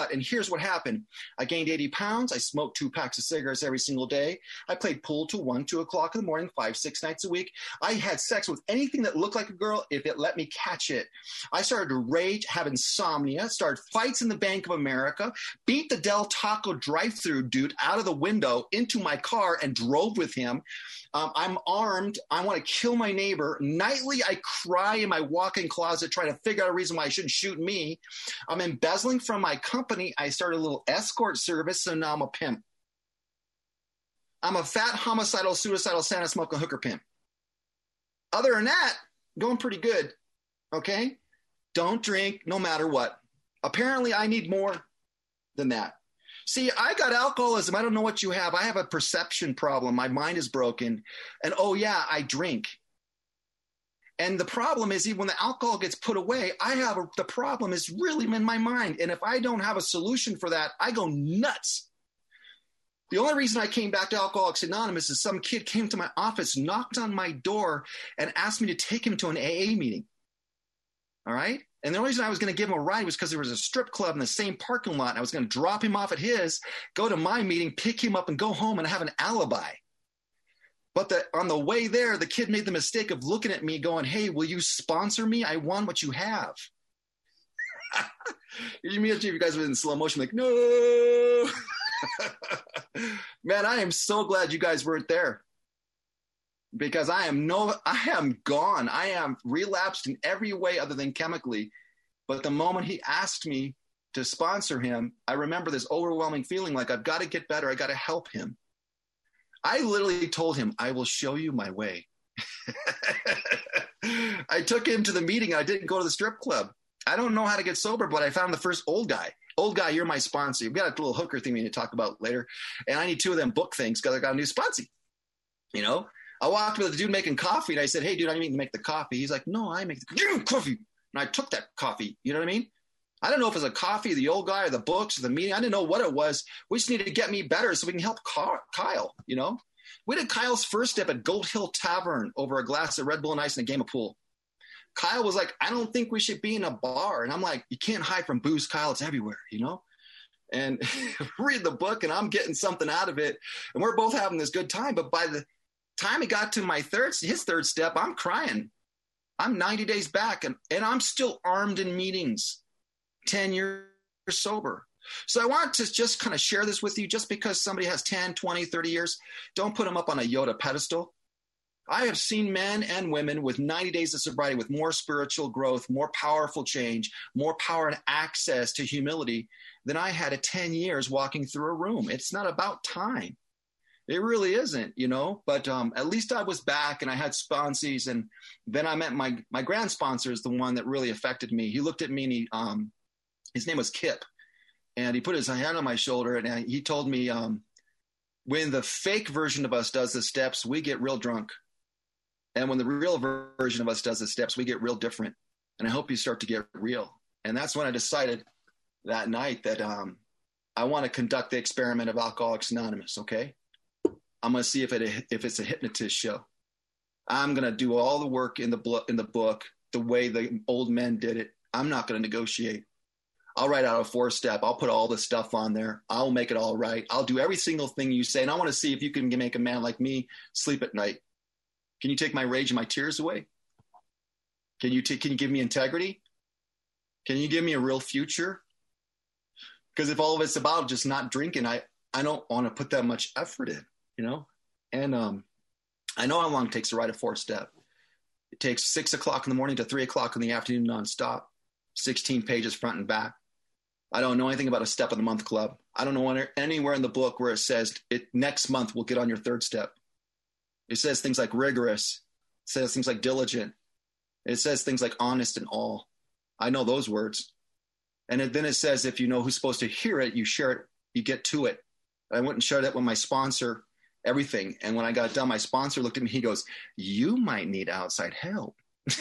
here's what happened. I gained eighty pounds. I smoked two packs of cigarettes every single day. I played pool till one, two o'clock in the morning, five, six nights a week. I had sex with anything that looked like a girl if it let me catch it. I started to rage, have insomnia, started fights in the Bank of America, beat the Del Taco drive-through dude out of the window into my car and drove with him. Um, I'm armed. I want to kill my neighbor. Nightly, I cry in my walk-in closet trying to figure out a reason why I shouldn't shoot me. I'm embezzling from my company. I started a little escort service, so now I'm a pimp. I'm a fat, homicidal, suicidal, Santa smoking hooker pimp. Other than that, going pretty good, okay? Don't drink no matter what. Apparently, I need more than that. See, I got alcoholism. I don't know what you have. I have a perception problem. My mind is broken. And oh, yeah, I drink. And the problem is, even when the alcohol gets put away, I have a, the problem is really in my mind. And if I don't have a solution for that, I go nuts. The only reason I came back to Alcoholics Anonymous is some kid came to my office, knocked on my door, and asked me to take him to an A A meeting. All right? And the only reason I was going to give him a ride was because there was a strip club in the same parking lot. And I was going to drop him off at his, go to my meeting, pick him up, and go home and have an alibi. But the, on the way there, the kid made the mistake of looking at me going, hey, will you sponsor me? I want what you have. You mean if you guys were in slow motion, like, no. Man, I am so glad you guys weren't there. Because I am no, I am gone. I am relapsed in every way other than chemically. But the moment he asked me to sponsor him, I remember this overwhelming feeling like I've got to get better. I got to help him. I literally told him, I will show you my way. I took him to the meeting. I didn't go to the strip club. I don't know how to get sober, but I found the first old guy. Old guy, you're my sponsor. We've got a little hooker thing we need to talk about later. And I need two of them book things because I got a new sponsor. You know? I walked with the dude making coffee, and I said, hey, dude, I need to make the coffee. He's like, no, I make the coffee. And I took that coffee. You know what I mean? I don't know if it was a coffee, the old guy, or the books, or the meeting. I didn't know what it was. We just needed to get me better so we can help Kyle, you know? We did Kyle's first step at Gold Hill Tavern over a glass of Red Bull and Ice and a game of pool. Kyle was like, I don't think we should be in a bar. And I'm like, you can't hide from booze, Kyle. It's everywhere, you know? And read the book, and I'm getting something out of it. And we're both having this good time. But by the time he got to my third, his third step, I'm crying. I'm ninety days back, and, and I'm still armed in meetings, ten years sober. So I want to just kind of share this with you. Just because somebody has ten, twenty, thirty years, don't put them up on a Yoda pedestal. I have seen men and women with ninety days of sobriety with more spiritual growth, more powerful change, more power and access to humility than I had at ten years walking through a room. It's not about time. It really isn't, you know, but um, at least I was back and I had sponsees. And then I met my, my grand sponsor is the one that really affected me. He looked at me and he, um, his name was Kip, and he put his hand on my shoulder and he told me, um, when the fake version of us does the steps, we get real drunk. And when the real version of us does the steps, we get real different. And I hope you start to get real. And that's when I decided that night that um, I want to conduct the experiment of Alcoholics Anonymous, okay? I'm going to see if it if it's a hypnotist show. I'm going to do all the work in the, blo- in the book the way the old men did it. I'm not going to negotiate. I'll write out a four-step. I'll put all the stuff on there. I'll make it all right. I'll do every single thing you say. And I want to see if you can make a man like me sleep at night. Can you take my rage and my tears away? Can you t- can you give me integrity? Can you give me a real future? Because if all of it's about just not drinking, I, I don't want to put that much effort in, you know? And um, I know how long it takes to write a four-step. It takes six o'clock in the morning to three o'clock in the afternoon nonstop, sixteen pages front and back. I don't know anything about a step of the month club. I don't know anywhere in the book where it says it next month we'll get on your third step. It says things like rigorous. It says things like diligent. It says things like honest and all. I know those words. And it, then it says if you know who's supposed to hear it, you share it, you get to it. I went and shared it with my sponsor, everything. And when I got done, my sponsor looked at me, he goes, you might need outside help.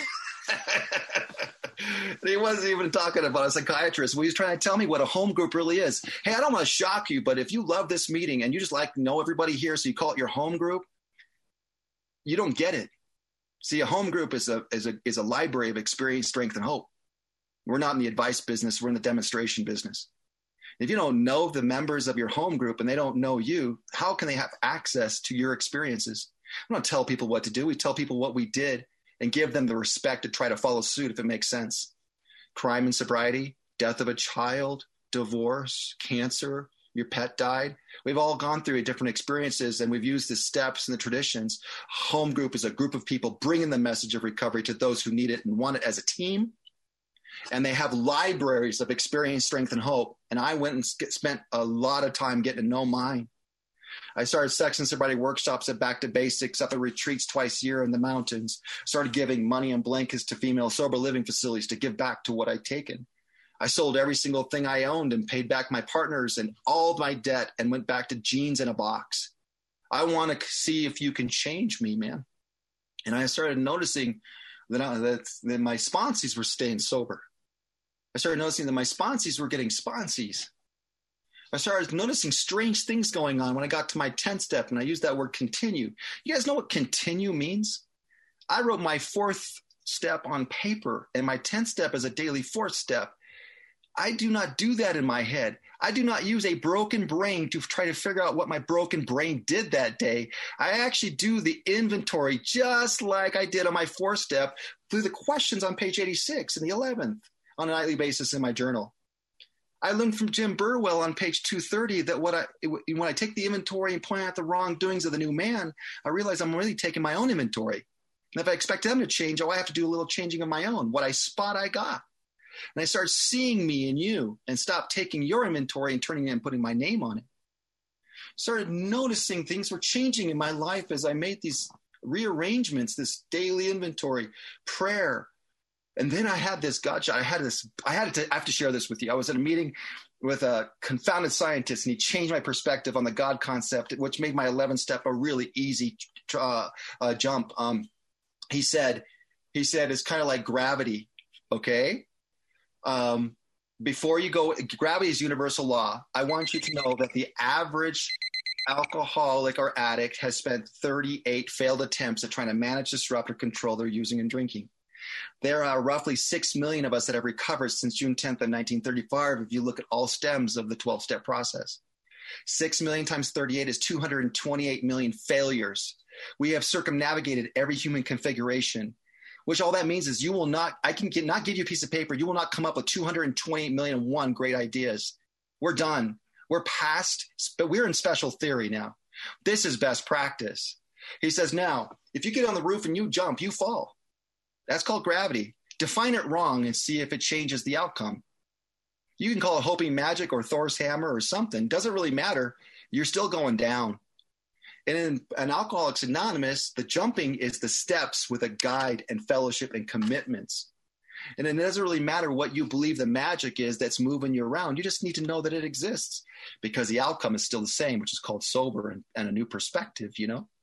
He wasn't even talking about a psychiatrist. Well, he was trying to tell me what a home group really is. Hey, I don't want to shock you, but if you love this meeting and you just like know everybody here, so you call it your home group, you don't get it. See, a home group is a is a is a library of experience, strength, and hope. We're not in the advice business. We're in the demonstration business. If you don't know the members of your home group and they don't know you, how can they have access to your experiences? We don't tell people what to do. We tell people what we did and give them the respect to try to follow suit if it makes sense. Crime and sobriety, death of a child, divorce, cancer, your pet died. We've all gone through different experiences, and we've used the steps and the traditions. Home group is a group of people bringing the message of recovery to those who need it and want it as a team. And they have libraries of experience, strength, and hope. And I went and spent a lot of time getting to know mine. I started sex and sobriety workshops at Back to Basics, up at retreats twice a year in the mountains. Started giving money and blankets to female sober living facilities to give back to what I'd taken. I sold every single thing I owned and paid back my partners and all of my debt and went back to jeans in a box. I want to see if you can change me, man. And I started noticing that, I, that, that my sponsees were staying sober. I started noticing that my sponsees were getting sponsees. I started noticing strange things going on when I got to my tenth step, and I used that word continue. You guys know what continue means? I wrote my fourth step on paper, and my tenth step is a daily fourth step. I do not do that in my head. I do not use a broken brain to try to figure out what my broken brain did that day. I actually do the inventory just like I did on my fourth step through the questions on page eighty-six and the eleventh on a nightly basis in my journal. I learned from Jim Burwell on page two thirty that what I, when I take the inventory and point out the wrongdoings of the new man, I realize I'm really taking my own inventory. And if I expect them to change, oh, I have to do a little changing of my own. What I spot, I got. And I start seeing me and you and stop taking your inventory and turning it and putting my name on it. Started noticing things were changing in my life as I made these rearrangements, this daily inventory, prayer. And then I had this gotcha. I had this, I had to, I have to share this with you. I was at a meeting with a confounded scientist, and he changed my perspective on the God concept, which made my eleventh step a really easy uh, uh, jump. Um, he said, he said, it's kind of like gravity. Okay. Um, before you go, gravity is universal law. I want you to know that the average alcoholic or addict has spent thirty-eight failed attempts at trying to manage, disrupt, or control their using and drinking. There are roughly six million of us that have recovered since June tenth of nineteen thirty-five if you look at all stems of the twelve-step process. six million times thirty-eight is two hundred twenty-eight million failures. We have circumnavigated every human configuration, which all that means is you will not, I can get, not give you a piece of paper, you will not come up with two hundred twenty-eight million and one great ideas. We're done. We're past, but we're in special theory now. This is best practice. He says, now, if you get on the roof and you jump, you fall. That's called gravity. Define it wrong and see if it changes the outcome. You can call it Hoping Magic or Thor's Hammer or something. Doesn't really matter. You're still going down. And in an Alcoholics Anonymous, the jumping is the steps with a guide and fellowship and commitments. And it doesn't really matter what you believe the magic is that's moving you around. You just need to know that it exists because the outcome is still the same, which is called sober and, and a new perspective, you know?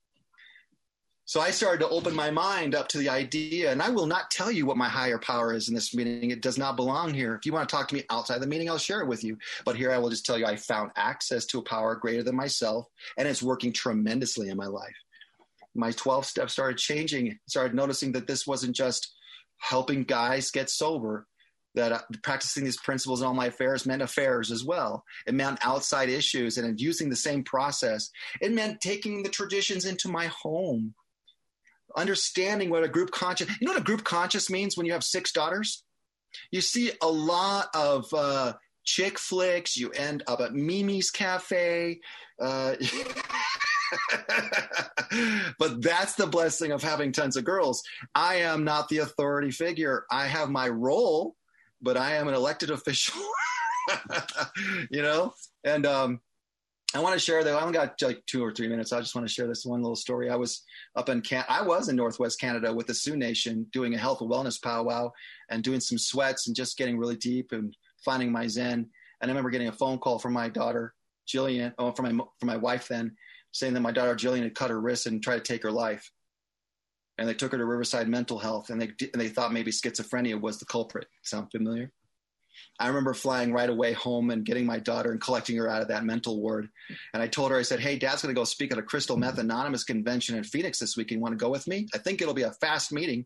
So I started to open my mind up to the idea, and I will not tell you what my higher power is in this meeting. It does not belong here. If you want to talk to me outside the meeting, I'll share it with you. But here I will just tell you I found access to a power greater than myself, and it's working tremendously in my life. My twelve steps started changing, started noticing that this wasn't just helping guys get sober, that uh, practicing these principles in all my affairs meant affairs as well. It meant outside issues, and using the same process. It meant taking the traditions into my home. Understanding what a group conscious, you know what a group conscious means when you have six daughters? You see a lot of uh, chick flicks. You end up at Mimi's Cafe. Uh, but that's the blessing of having tons of girls. I am not the authority figure. I have my role, but I am an elected official, you know? And, um, I want to share that. I only got like two or three minutes. I just want to share this one little story. I was up in Can- I was in Northwest Canada with the Sioux Nation doing a health and wellness powwow and doing some sweats and just getting really deep and finding my Zen. And I remember getting a phone call from my daughter, Jillian, oh, from my, from my wife then, saying that my daughter, Jillian, had cut her wrist and tried to take her life. And they took her to Riverside Mental Health, and they, and they thought maybe schizophrenia was the culprit. Sound familiar? I remember flying right away home and getting my daughter and collecting her out of that mental ward. And I told her, I said, hey, Dad's going to go speak at a Crystal Meth Anonymous convention in Phoenix this week. You want to go with me? I think it'll be a fast meeting.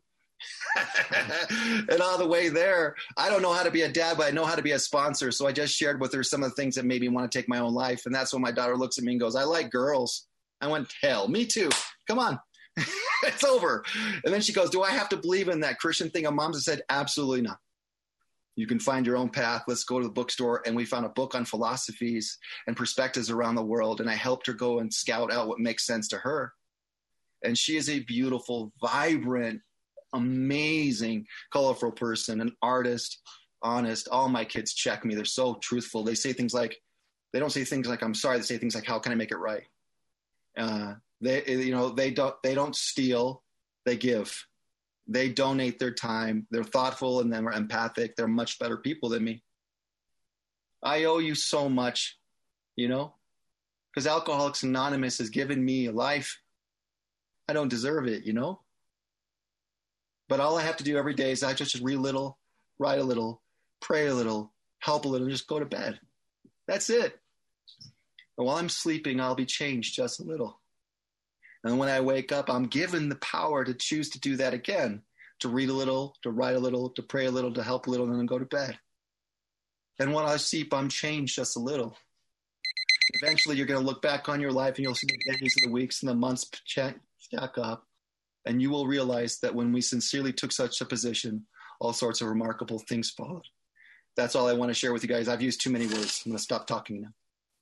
And on the way there, I don't know how to be a dad, but I know how to be a sponsor. So I just shared with her some of the things that made me want to take my own life. And that's when my daughter looks at me and goes, I like girls. I went, hell, me too. Come on. It's over. And then she goes, do I have to believe in that Christian thing? And Mom said, absolutely not. You can find your own path. Let's go to the bookstore. And we found a book on philosophies and perspectives around the world. And I helped her go and scout out what makes sense to her. And she is a beautiful, vibrant, amazing, colorful person, an artist, honest. All my kids check me. They're so truthful. They say things like, they don't say things like, I'm sorry. They say things like, how can I make it right? Uh, they, you know, they don't, they don't steal, they give. They donate their time. They're thoughtful and they're empathic. They're much better people than me. I owe you so much, you know, because Alcoholics Anonymous has given me a life. I don't deserve it, you know, but all I have to do every day is I just read a little, write a little, pray a little, help a little, and just go to bed. That's it. And while I'm sleeping, I'll be changed just a little. And when I wake up, I'm given the power to choose to do that again, to read a little, to write a little, to pray a little, to help a little, and then go to bed. And when I sleep, I'm changed just a little. Eventually, you're going to look back on your life, and you'll see the days and the weeks and the months stack up, and you will realize that when we sincerely took such a position, all sorts of remarkable things followed. That's all I want to share with you guys. I've used too many words. I'm going to stop talking now.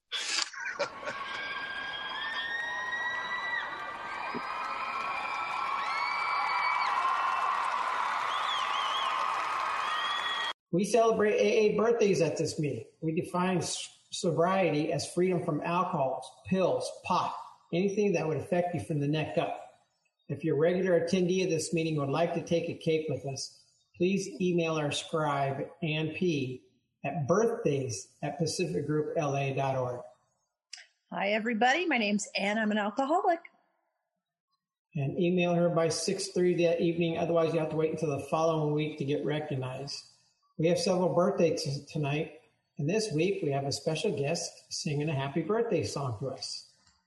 We celebrate A A birthdays at this meeting. We define sobriety as freedom from alcohol, pills, pot, anything that would affect you from the neck up. If you're a regular attendee of this meeting and would like to take a cake with us, please email our scribe, Ann P., at birthdays at pacific group l a dot org. Hi, everybody. My name's Ann. I'm an alcoholic. And email her by six thirty that evening. Otherwise, you have to wait until the following week to get recognized. We have several birthdays tonight, and this week we have a special guest singing a happy birthday song to us.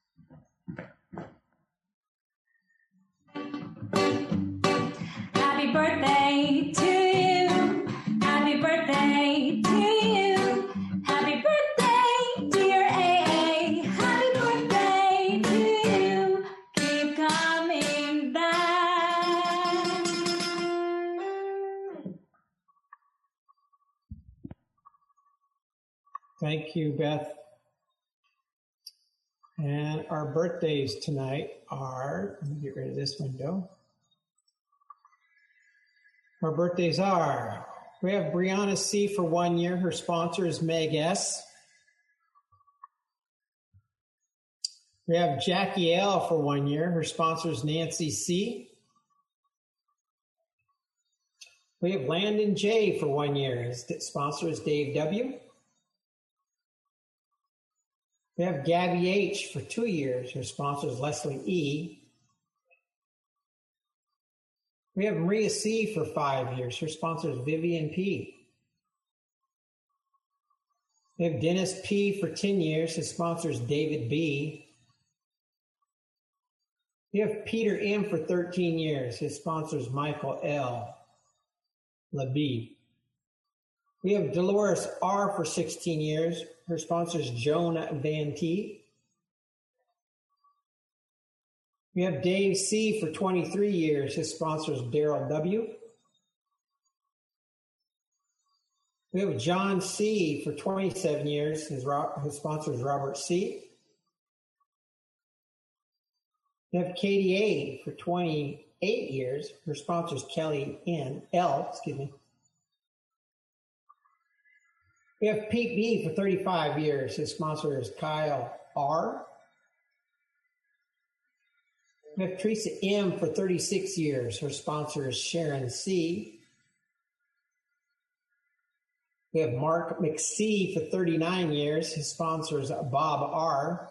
Happy birthday to you. Happy birthday to you. Happy birthday, dear A A. Happy birthday to you. Keep coming back. Thank you, Beth. And our birthdays tonight are, let me get rid of this window. Our birthdays are, we have Brianna C. for one year. Her sponsor is Meg S. We have Jackie L. for one year. Her sponsor is Nancy C. We have Landon J. for one year. His sponsor is Dave W. We have Gabby H. for two years. Her sponsor is Leslie E. We have Maria C. for five years. Her sponsor is Vivian P. We have Dennis P. for ten years. His sponsor is David B. We have Peter M. for thirteen years. His sponsor is Michael L. LaBee. We have Dolores R. for sixteen years. Her sponsor is Joan Van T. We have Dave C. for twenty-three years. His sponsor is Daryl W. We have John C. for twenty-seven years. His, his sponsor is Robert C. We have Katie A. for twenty-eight years. Her sponsor is Kelly N. L. Excuse me. We have Pete B. for thirty-five years. His sponsor is Kyle R. We have Teresa M. for thirty-six years. Her sponsor is Sharon C. We have Mark McC. for thirty-nine years. His sponsor is Bob R.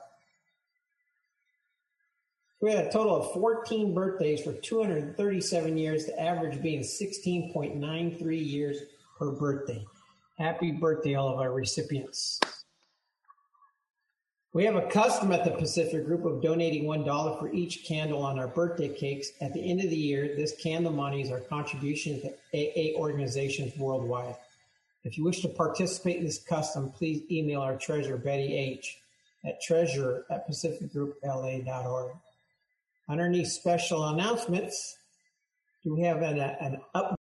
We had a total of fourteen birthdays for two hundred thirty-seven years, the average being sixteen point nine three years per birthday. Happy birthday, all of our recipients. We have a custom at the Pacific Group of donating one dollar for each candle on our birthday cakes. At the end of the year, this candle money is our contribution to A A organizations worldwide. If you wish to participate in this custom, please email our treasurer, Betty H., at treasurer at pacific group l a dot org. Underneath special announcements, do we have an, an up